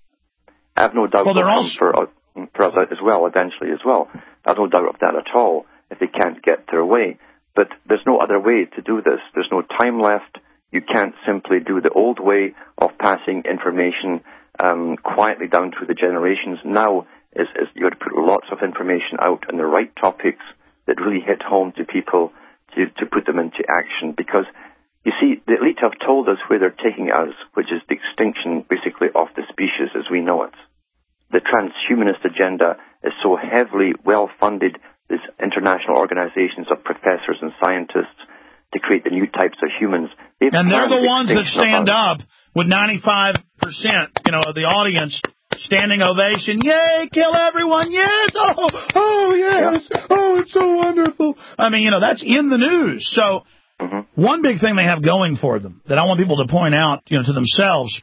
I have no doubt well, they'll come also... for, uh, for us as well, eventually as well. I have no doubt of that at all, if they can't get their way. But there's no other way to do this. There's no time left. You can't simply do the old way of passing information um, quietly down through the generations. Now is, is you have to put lots of information out on the right topics that really hit home to people to, to put them into action. Because, you see, the elite have told us where they're taking us, which is the extinction, basically, of the species as we know it. The transhumanist agenda is so heavily well-funded. There's international organizations of professors and scientists to create the new types of humans. They've and they're the ones that stand up with ninety-five percent, you know, of the audience standing ovation. Yay, kill everyone. Yes. Oh, oh yes. Yeah. Oh, it's so wonderful. I mean, you know, that's in the news. So mm-hmm. one big thing they have going for them that I want people to point out, you know, to themselves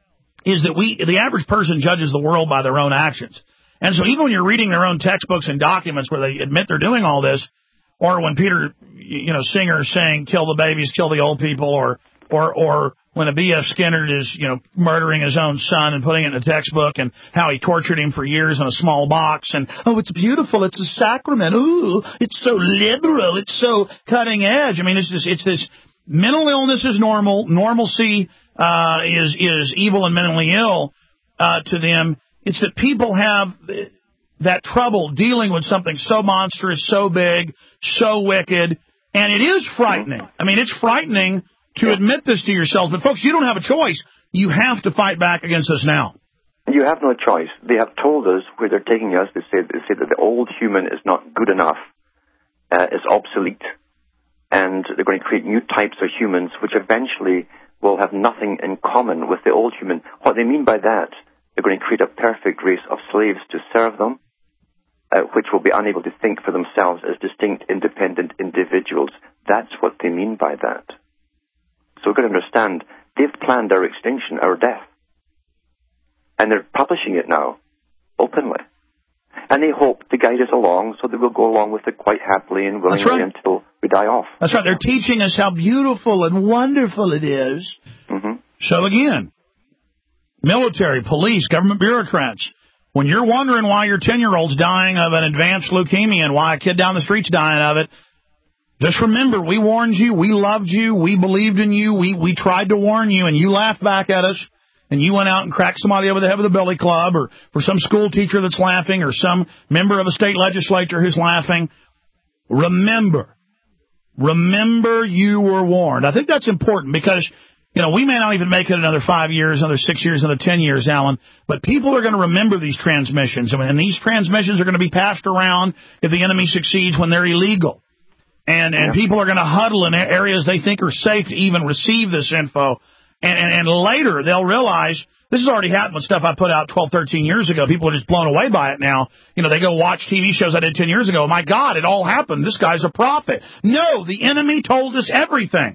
is that we, the average person judges the world by their own actions. And so even when you're reading their own textbooks and documents where they admit they're doing all this, or when Peter, you know, Singer is saying, kill the babies, kill the old people, or or or when a B F Skinner is, you know, murdering his own son and putting it in a textbook and how he tortured him for years in a small box and, oh, it's beautiful, it's a sacrament, ooh, it's so liberal, it's so cutting edge. I mean, it's this, it's this mental illness is normal, normalcy uh, is is evil and mentally ill uh, to them. It's that people have that trouble dealing with something so monstrous, so big, so wicked, and it is frightening. I mean, it's frightening to admit this to yourselves. But, folks, you don't have a choice. You have to fight back against this now. You have no choice. They have told us where they're taking us. They say, they say that the old human is not good enough, uh, is obsolete, and they're going to create new types of humans which eventually will have nothing in common with the old human. What they mean by that, they're going to create a perfect race of slaves to serve them, uh, which will be unable to think for themselves as distinct, independent individuals. That's what they mean by that. So we've got to understand, they've planned our extinction, our death. And they're publishing it now, openly. And they hope to guide us along so that we'll go along with it quite happily and willingly right. until we die off. That's right. They're teaching us how beautiful and wonderful it is. Mm-hmm. So again, military, police, government bureaucrats, when you're wondering why your ten-year-old's dying of an advanced leukemia and why a kid down the street's dying of it, just remember, we warned you, we loved you, we believed in you, we, we tried to warn you, and you laughed back at us. And you went out and cracked somebody over the head with a billy club, or for some school teacher that's laughing, or some member of a state legislature who's laughing. Remember, remember you were warned. I think that's important because, you know, we may not even make it another five years, another six years, another ten years, Alan, but people are going to remember these transmissions. And these transmissions are going to be passed around if the enemy succeeds when they're illegal. And, and people are going to huddle in areas they think are safe to even receive this info. And, and, and later, they'll realize, this has already happened with stuff I put out twelve, thirteen years ago. People are just blown away by it now. You know, they go watch T V shows I did ten years ago. My God, it all happened. This guy's a prophet. No, the enemy told us everything.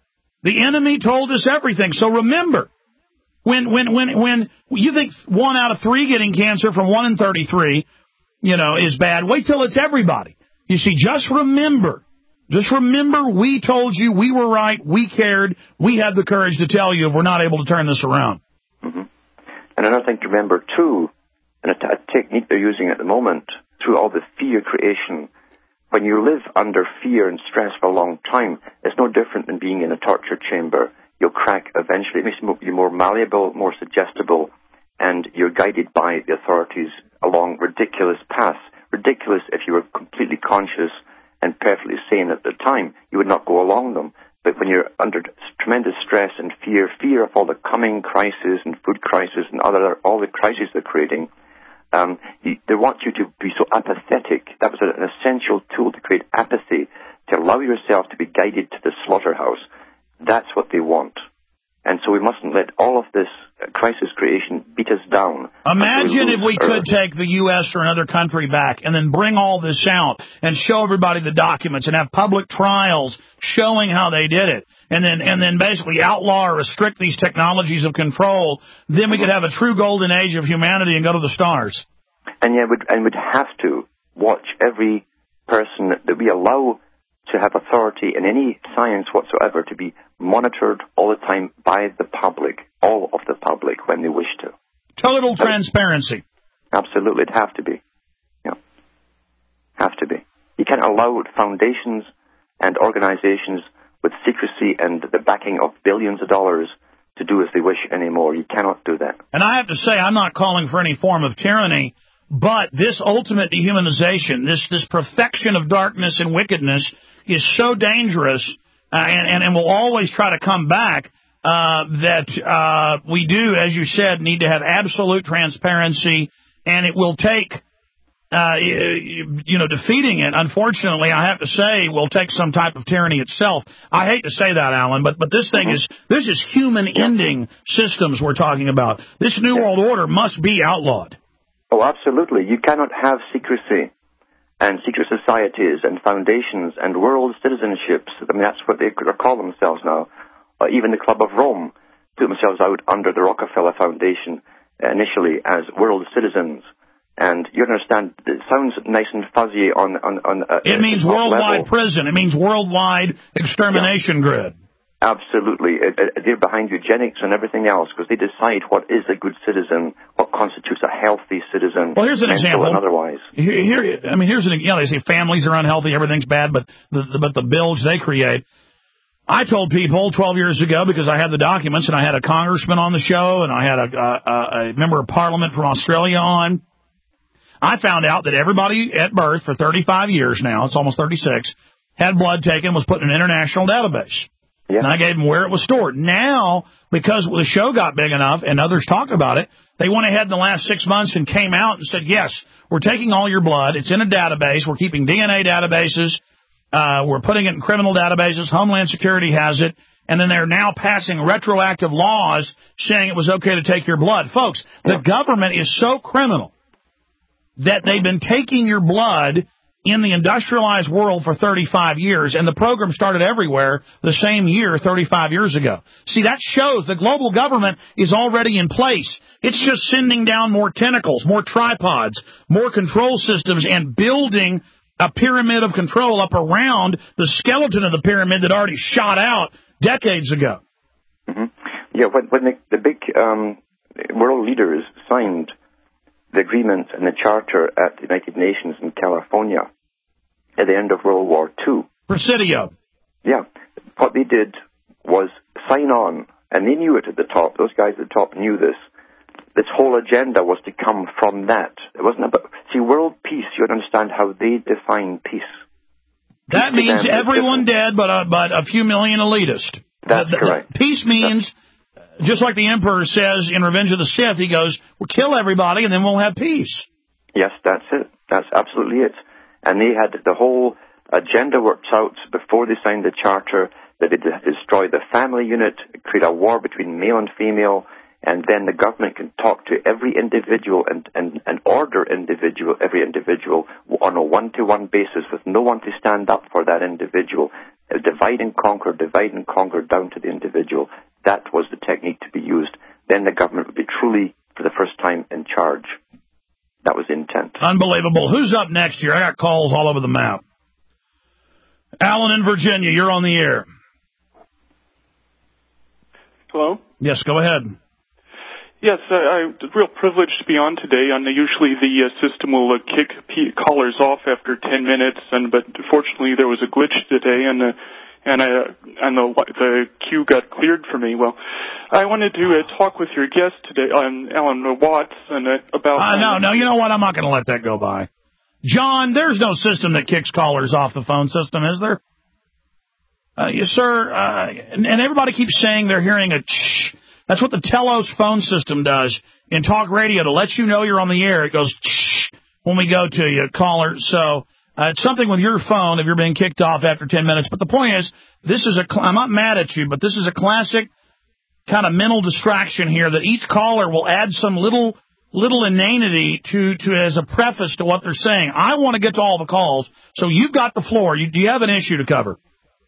The enemy told us everything. So remember, when when when when you think one out of three getting cancer from one in thirty-three, you know, is bad, wait till it's everybody. You see, just remember. Just remember, we told you, we were right, we cared, we had the courage to tell you if we're not able to turn this around. Mm-hmm. And another thing to remember, too, and a, t- a technique they're using at the moment, through all the fear creation, when you live under fear and stress for a long time, it's no different than being in a torture chamber. You'll crack eventually. It makes you more malleable, more suggestible, and you're guided by the authorities along ridiculous paths. Ridiculous if you were completely conscious and perfectly sane at the time, you would not go along them. But when you're under tremendous stress and fear, fear of all the coming crises and food crisis and other all the crises they're creating, um, you, they want you to be so apathetic. That was an essential tool to create apathy, to allow yourself to be guided to the slaughterhouse. That's what they want. And so we mustn't let all of this crisis creation beat us down. Imagine if we could take the U S or another country back and then bring all this out and show everybody the documents and have public trials showing how they did it. And then and then basically outlaw or restrict these technologies of control. Then we could have a true golden age of humanity and go to the stars. And yeah, we'd, and we'd have to watch every person that we allow to have authority in any science whatsoever to be monitored all the time by the public, all of the public, when they wish to. Total transparency. Absolutely, it'd have to be. Yeah, have to be. You can't allow foundations and organizations with secrecy and the backing of billions of dollars to do as they wish anymore. You cannot do that. And I have to say, I'm not calling for any form of tyranny, but this ultimate dehumanization, this this perfection of darkness and wickedness is so dangerous, uh, and, and, and will always try to come back, uh, that uh, we do, as you said, need to have absolute transparency, and it will take, uh, you know, defeating it, unfortunately, I have to say, will take some type of tyranny itself. I hate to say that, Alan, but, but this thing mm-hmm. is, this is human-ending systems we're talking about. This New yeah. World Order must be outlawed. Oh, absolutely. You cannot have secrecy and secret societies and foundations and world citizenships. I mean, that's what they call themselves now. Uh, even the Club of Rome put themselves out under the Rockefeller Foundation uh, initially as world citizens. And you understand, it sounds nice and fuzzy on... on, on uh, it means worldwide level. Prison. It means worldwide extermination yeah. grid. Absolutely. They're behind eugenics and everything else because they decide what is a good citizen, what constitutes a healthy citizen. Well, here's an example. And otherwise. Here, here, I mean, here's an, you know, they say families are unhealthy, everything's bad, but the, the, but the bilge they create. I told people twelve years ago, because I had the documents, and I had a congressman on the show, and I had a, a, a member of parliament from Australia on. I found out that everybody at birth for thirty-five years now, it's almost thirty-six, had blood taken, was put in an international database. Yeah. And I gave them where it was stored. Now, because the show got big enough and others talked about it, they went ahead in the last six months and came out and said, yes, we're taking all your blood. It's in a database. We're keeping D N A databases. Uh, we're putting it in criminal databases. Homeland Security has it. And then they're now passing retroactive laws saying it was okay to take your blood. Folks, the government is so criminal that they've been taking your blood in the industrialized world for thirty-five years, and the program started everywhere the same year, thirty-five years ago. See, that shows the global government is already in place. It's just sending down more tentacles, more tripods, more control systems, and building a pyramid of control up around the skeleton of the pyramid that already shot out decades ago. Mm-hmm. Yeah, when, when the, the big um, world leaders signed the agreement and the charter at the United Nations in California at the end of World War Two. Presidio. Yeah. What they did was sign on, and they knew it at the top. Those guys at the top knew this. This whole agenda was to come from that. It wasn't about... See, world peace, you understand how they define peace. That peace means everyone dead but a, but a few million elitist. That's the, the, correct. Peace means... Just like the Emperor says in Revenge of the Sith, he goes, we'll kill everybody and then we'll have peace. Yes, that's it. That's absolutely it. And they had the whole agenda worked out before they signed the charter, that they'd destroy the family unit, create a war between male and female, and then the government can talk to every individual and, and, and order individual, every individual on a one-to-one basis with no one to stand up for that individual. Divide and conquer, divide and conquer down to the individual. That was the technique to be used. Then the government would be truly, for the first time, in charge. That was the intent. Unbelievable. Who's up next here? I got calls all over the map. Alan in Virginia, you're on the air. Hello? Yes, go ahead. Yes, uh, I'm real privileged to be on today. And usually the uh, system will uh, kick p- callers off after ten minutes, and but fortunately there was a glitch today, and uh, and uh, and the the queue got cleared for me. Well, I wanted to uh, talk with your guest today, um, Alan Watts, and uh, about. Uh, no, no, you know what? I'm not going to let that go by. John, there's no system that kicks callers off the phone system, is there? Uh, yes, sir. Uh, and, and everybody keeps saying they're hearing a shh. That's what the Telos phone system does in talk radio to let you know you're on the air. It goes shh when we go to you, caller. So uh, it's something with your phone if you're being kicked off after ten minutes. But the point is, this is a. Cl- I'm not mad at you, but this is a classic kind of mental distraction here that each caller will add some little little inanity to, to as a preface to what they're saying. I want to get to all the calls, so you've got the floor. You, do you have an issue to cover?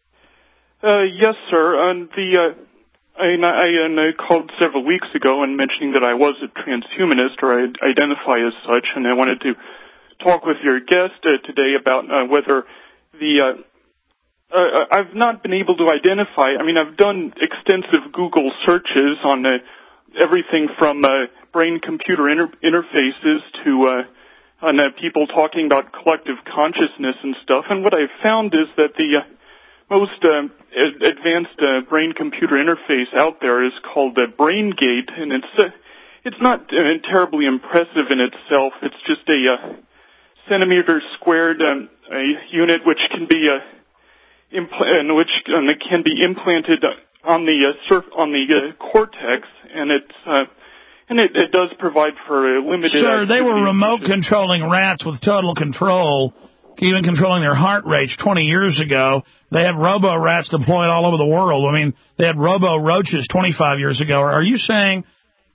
Uh, yes, sir. And the. Uh I, I, and I called several weeks ago and mentioning that I was a transhumanist, or I identify as such, and I wanted to talk with your guest uh, today about uh, whether the uh, uh, I've not been able to identify. I mean, I've done extensive Google searches on uh, everything from uh, brain-computer inter- interfaces to uh, on uh, people talking about collective consciousness and stuff. And what I've found is that the uh, most uh, advanced uh, brain-computer interface out there is called uh, BrainGate, and it's uh, it's not uh, terribly impressive in itself. It's just a uh, centimeter squared um, a unit which can be uh, impl- and which um, can be implanted on the uh, surf- on the uh, cortex, and it's uh, and it, it does provide for a limited. Sir, activity. They were remote controlling rats with total control, even controlling their heart rates twenty years ago. They have robo-rats deployed all over the world. I mean, they had robo-roaches twenty-five years ago. Are you saying...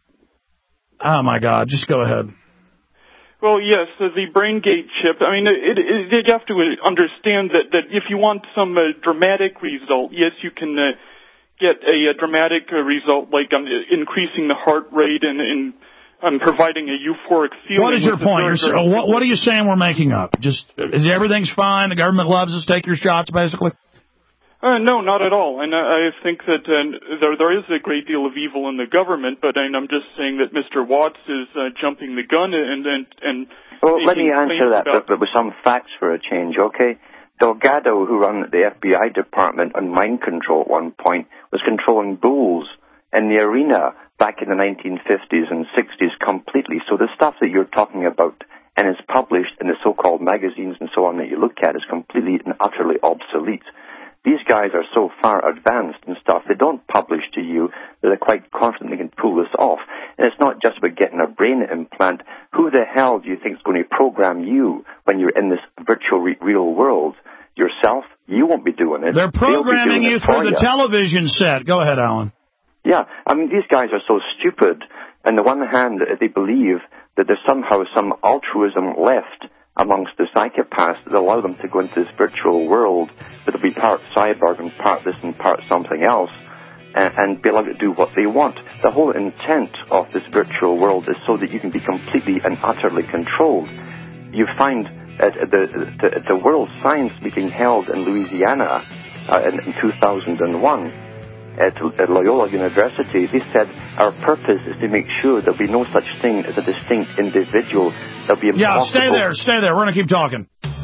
Oh, my God, just go ahead. Well, yes, uh, the BrainGate chip, I mean, it, it, it, you have to understand that, that if you want some uh, dramatic result, yes, you can uh, get a, a dramatic uh, result, like um, increasing the heart rate and, and um, providing a euphoric feeling. What is your point? You're, so what, what are you saying we're making up? Just is everything's fine, the government loves us, take your shots, basically? Uh, no, not at all. And uh, I think that uh, there there is a great deal of evil in the government, but and I'm just saying that Mister Watts is uh, jumping the gun and and and. Well, let me answer that, but, but with some facts for a change, okay? Delgado, who ran the F B I department on mind control at one point, was controlling bulls in the arena back in the nineteen fifties and sixties completely. So the stuff that you're talking about and is published in the so-called magazines and so on that you look at is completely and utterly obsolete. These guys are so far advanced and stuff, they don't publish to you that they're quite confident they can pull this off. And it's not just about getting a brain implant. Who the hell do you think is going to program you when you're in this virtual re- real world? Yourself? You won't be doing it. They're programming you through the you. television set. Go ahead, Alan. Yeah, I mean, these guys are so stupid. On the one hand, they believe that there's somehow some altruism left amongst the psychopaths that allow them to go into this virtual world that'll be part cyborg and part this and part something else, and, and be allowed to do what they want. The whole intent of this virtual world is so that you can be completely and utterly controlled. You find at the, the, the World Science meeting held in Louisiana uh, in, in two thousand one, At, at Loyola University, they said our purpose is to make sure there'll be no such thing as a distinct individual. There'll be impossible. Yeah, stay there, stay there. We're going to keep talking.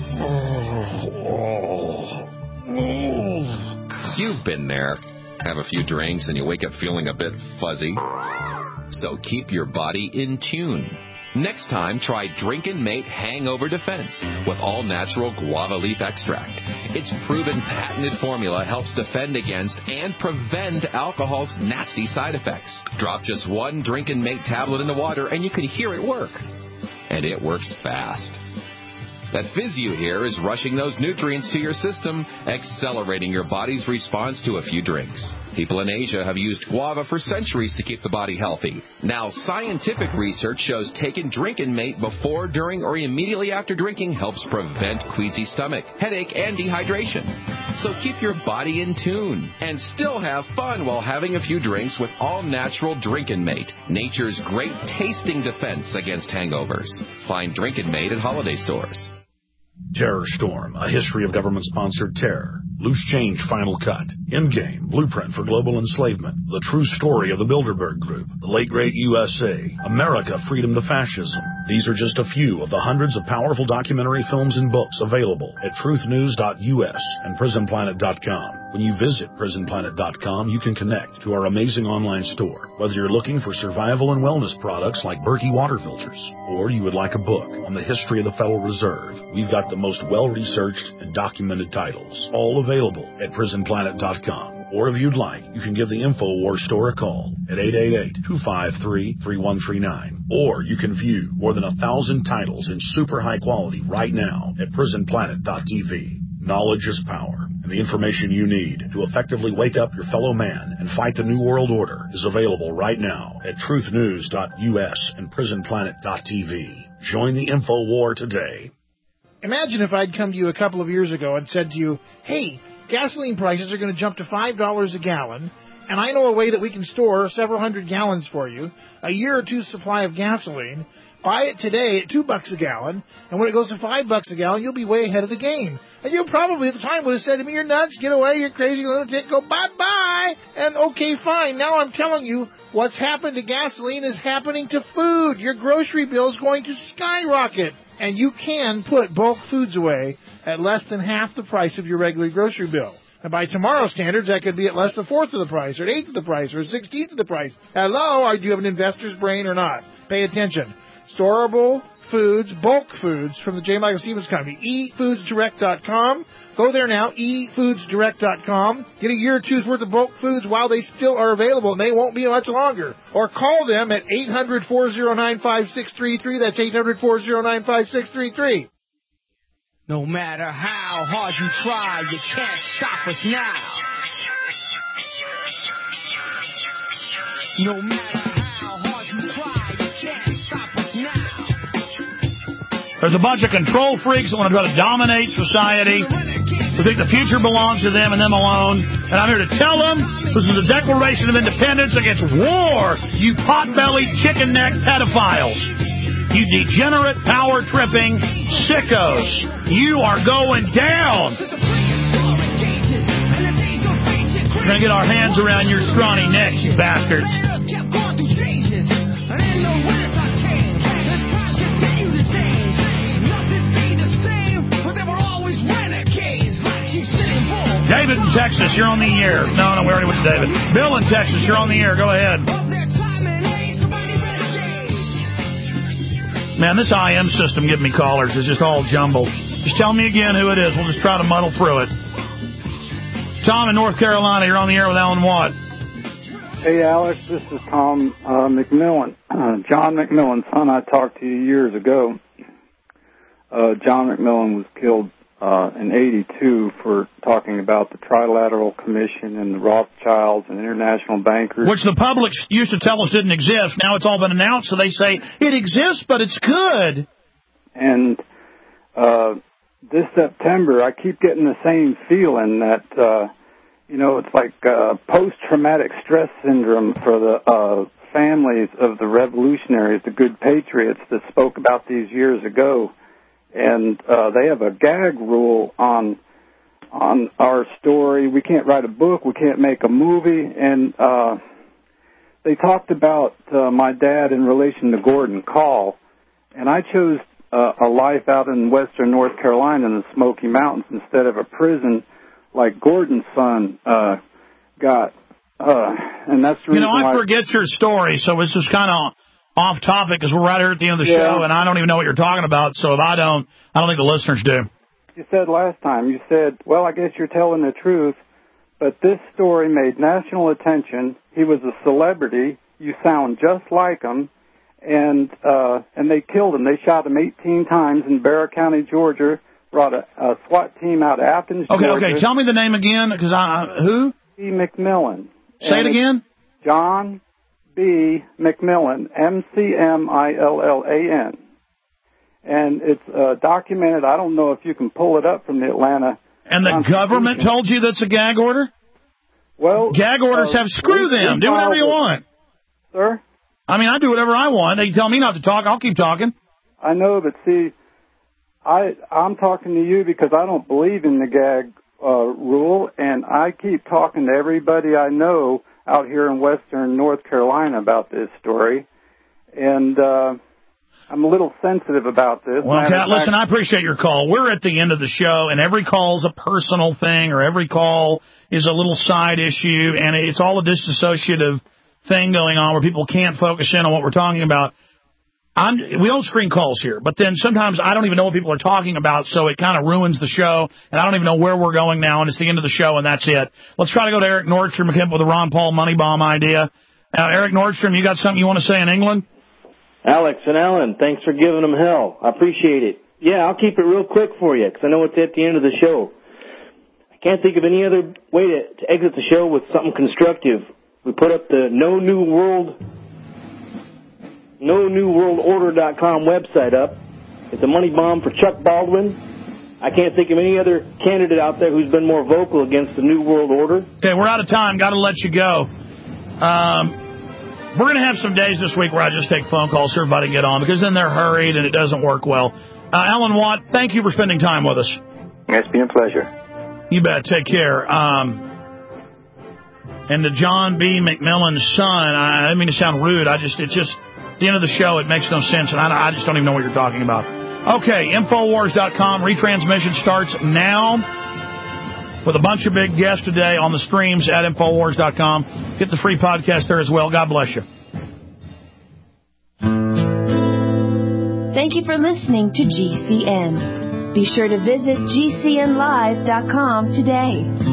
You've been there. Have a few drinks and you wake up feeling a bit fuzzy. So keep your body in tune. Next time, try Drinkin' Mate Hangover Defense with all-natural guava leaf extract. Its proven patented formula helps defend against and prevent alcohol's nasty side effects. Drop just one Drinkin' Mate tablet in the water and you can hear it work. And it works fast. That fizz you hear is rushing those nutrients to your system, accelerating your body's response to a few drinks. People in Asia have used guava for centuries to keep the body healthy. Now, scientific research shows taking Drinkin' Mate before, during, or immediately after drinking helps prevent queasy stomach, headache, and dehydration. So keep your body in tune and still have fun while having a few drinks with all-natural Drinkin' Mate, nature's great tasting defense against hangovers. Find Drinkin' Mate at holiday stores. Terror Storm, a history of government-sponsored terror. Loose Change Final Cut. Endgame, Blueprint for Global Enslavement. The True Story of the Bilderberg Group. The Late Great U S A. America, Freedom to Fascism. These are just a few of the hundreds of powerful documentary films and books available at truth news dot U S and prison planet dot com. When you visit prison planet dot com, you can connect to our amazing online store. Whether you're looking for survival and wellness products like Berkey water filters, or you would like a book on the history of the Federal Reserve, we've got the most well-researched and documented titles, all available at prison planet dot com. Or if you'd like, you can give the InfoWars store a call at eight eight eight, two five three, three one three nine. Or you can view more than a thousand titles in super high quality right now at prison planet dot T V. Knowledge is power, and the information you need to effectively wake up your fellow man and fight the New World Order is available right now at truth news dot U S and prison planet dot T V. Join the InfoWar today. Imagine if I'd come to you a couple of years ago and said to you, hey, gasoline prices are going to jump to five dollars a gallon, and I know a way that we can store several hundred gallons for you, a year or two's supply of gasoline. Buy it today at two bucks a gallon, and when it goes to five bucks a gallon, you'll be way ahead of the game. And you probably at the time would have said to me, you're nuts, get away, you're crazy lunatic, go bye-bye. And okay, fine, now I'm telling you, what's happened to gasoline is happening to food. Your grocery bill is going to skyrocket. And you can put bulk foods away at less than half the price of your regular grocery bill. And by tomorrow's standards, that could be at less than a fourth of the price, or an eighth of the price, or a sixteenth of the price. Hello, or do you have an investor's brain or not? Pay attention. Storable foods, bulk foods from the J. Michael Stevens Company. e foods direct dot com. Go there now, e foods direct dot com. Get a year or two's worth of bulk foods while they still are available, and they won't be much longer. Or call them at eight hundred, four oh nine, five six three three. That's eight hundred, four oh nine, five six three three. No matter how hard you try, you can't stop us now. No matter how hard you try, you can't stop us now. There's a bunch of control freaks that want to try to dominate society, who think the future belongs to them and them alone. And I'm here to tell them this is a Declaration of Independence against war, you pot-bellied, chicken-necked pedophiles. You degenerate, power-tripping sickos. You are going down. We're going to get our hands around your scrawny necks, you bastards. Nothing stayed the same, but there were always renegades. David in Texas, you're on the air. No, no, we already went to David. Bill in Texas, you're on the air. Go ahead. Man, this I M system giving me callers is just all jumbled. Just tell me again who it is. We'll just try to muddle through it. Tom in North Carolina, you're on the air with Alan Watt. Hey, Alex, this is Tom uh, McMillan. Uh, John McMillan's son, I talked to you years ago. Uh, John McMillan was killed uh, in eighty-two for talking about the Trilateral Commission and the Rothschilds and international bankers. Which the public used to tell us didn't exist. Now it's all been announced, so they say it exists, but it's good. And uh, this September, I keep getting the same feeling that... Uh, You know, it's like uh, post-traumatic stress syndrome for the uh, families of the revolutionaries, the good patriots that spoke about these years ago. And uh, they have a gag rule on on our story. We can't write a book. We can't make a movie. And uh, they talked about uh, my dad in relation to Gordon Call. And I chose uh, a life out in western North Carolina in the Smoky Mountains instead of a prison like Gordon's son uh, got, uh, and that's the You reason know, I why forget your story, so this is kind of off topic because we're right here at the end of the Yeah. show, and I don't even know what you're talking about. So if I don't, I don't think the listeners do. You said last time, you said, well, I guess you're telling the truth, but this story made national attention. He was a celebrity. You sound just like him, and uh, and they killed him. They shot him eighteen times in Barrow County, Georgia. Brought a, a SWAT team out of Athens, Okay, Georgia. okay. Tell me the name again, because I who? B. McMillan. Say it And again. John B. McMillan, M C M I L L A N. And it's uh, documented. I don't know if you can pull it up from the Atlanta. And the government told you that's a gag order? Well, gag orders uh, have screw we- them. we Do whatever you filed it. want. Sir? I mean, I do whatever I want. They tell me not to talk. I'll keep talking. I know, but see, I, I'm talking to you because I don't believe in the gag uh, rule, and I keep talking to everybody I know out here in western North Carolina about this story, and uh, I'm a little sensitive about this. Well, Matter Cat, of fact- listen, I appreciate your call. We're at the end of the show, and every call is a personal thing, or every call is a little side issue, and it's all a disassociative thing going on where people can't focus in on what we're talking about. I'm, we don't screen calls here, but then sometimes I don't even know what people are talking about, so it kind of ruins the show, and I don't even know where we're going now, and it's the end of the show, and that's it. Let's try to go to Eric Nordstrom again with a Ron Paul money bomb idea. Now, Eric Nordstrom, you got something you want to say in England? Alex and Alan, thanks for giving them hell. I appreciate it. Yeah, I'll keep it real quick for you, because I know it's at the end of the show. I can't think of any other way to, to exit the show with something constructive. We put up the No New World... No New World Order dot com website up. It's a money bomb for Chuck Baldwin. I can't think of any other candidate out there who's been more vocal against the New World Order. Okay, we're out of time. Got to let you go. Um, we're going to have some days this week where I just take phone calls so everybody can get on, because then they're hurried and it doesn't work well. Uh, Alan Watt, thank you for spending time with us. It's been a pleasure. You bet. Take care. Um, and to John B. McMillan's son, I didn't mean to sound rude. I just, it's just... At the end of the show, it makes no sense, and I, I just don't even know what you're talking about. Okay, Infowars dot com. Retransmission starts now with a bunch of big guests today on the streams at Infowars dot com. Get the free podcast there as well. God bless you. Thank you for listening to G C N. Be sure to visit G C N live dot com today.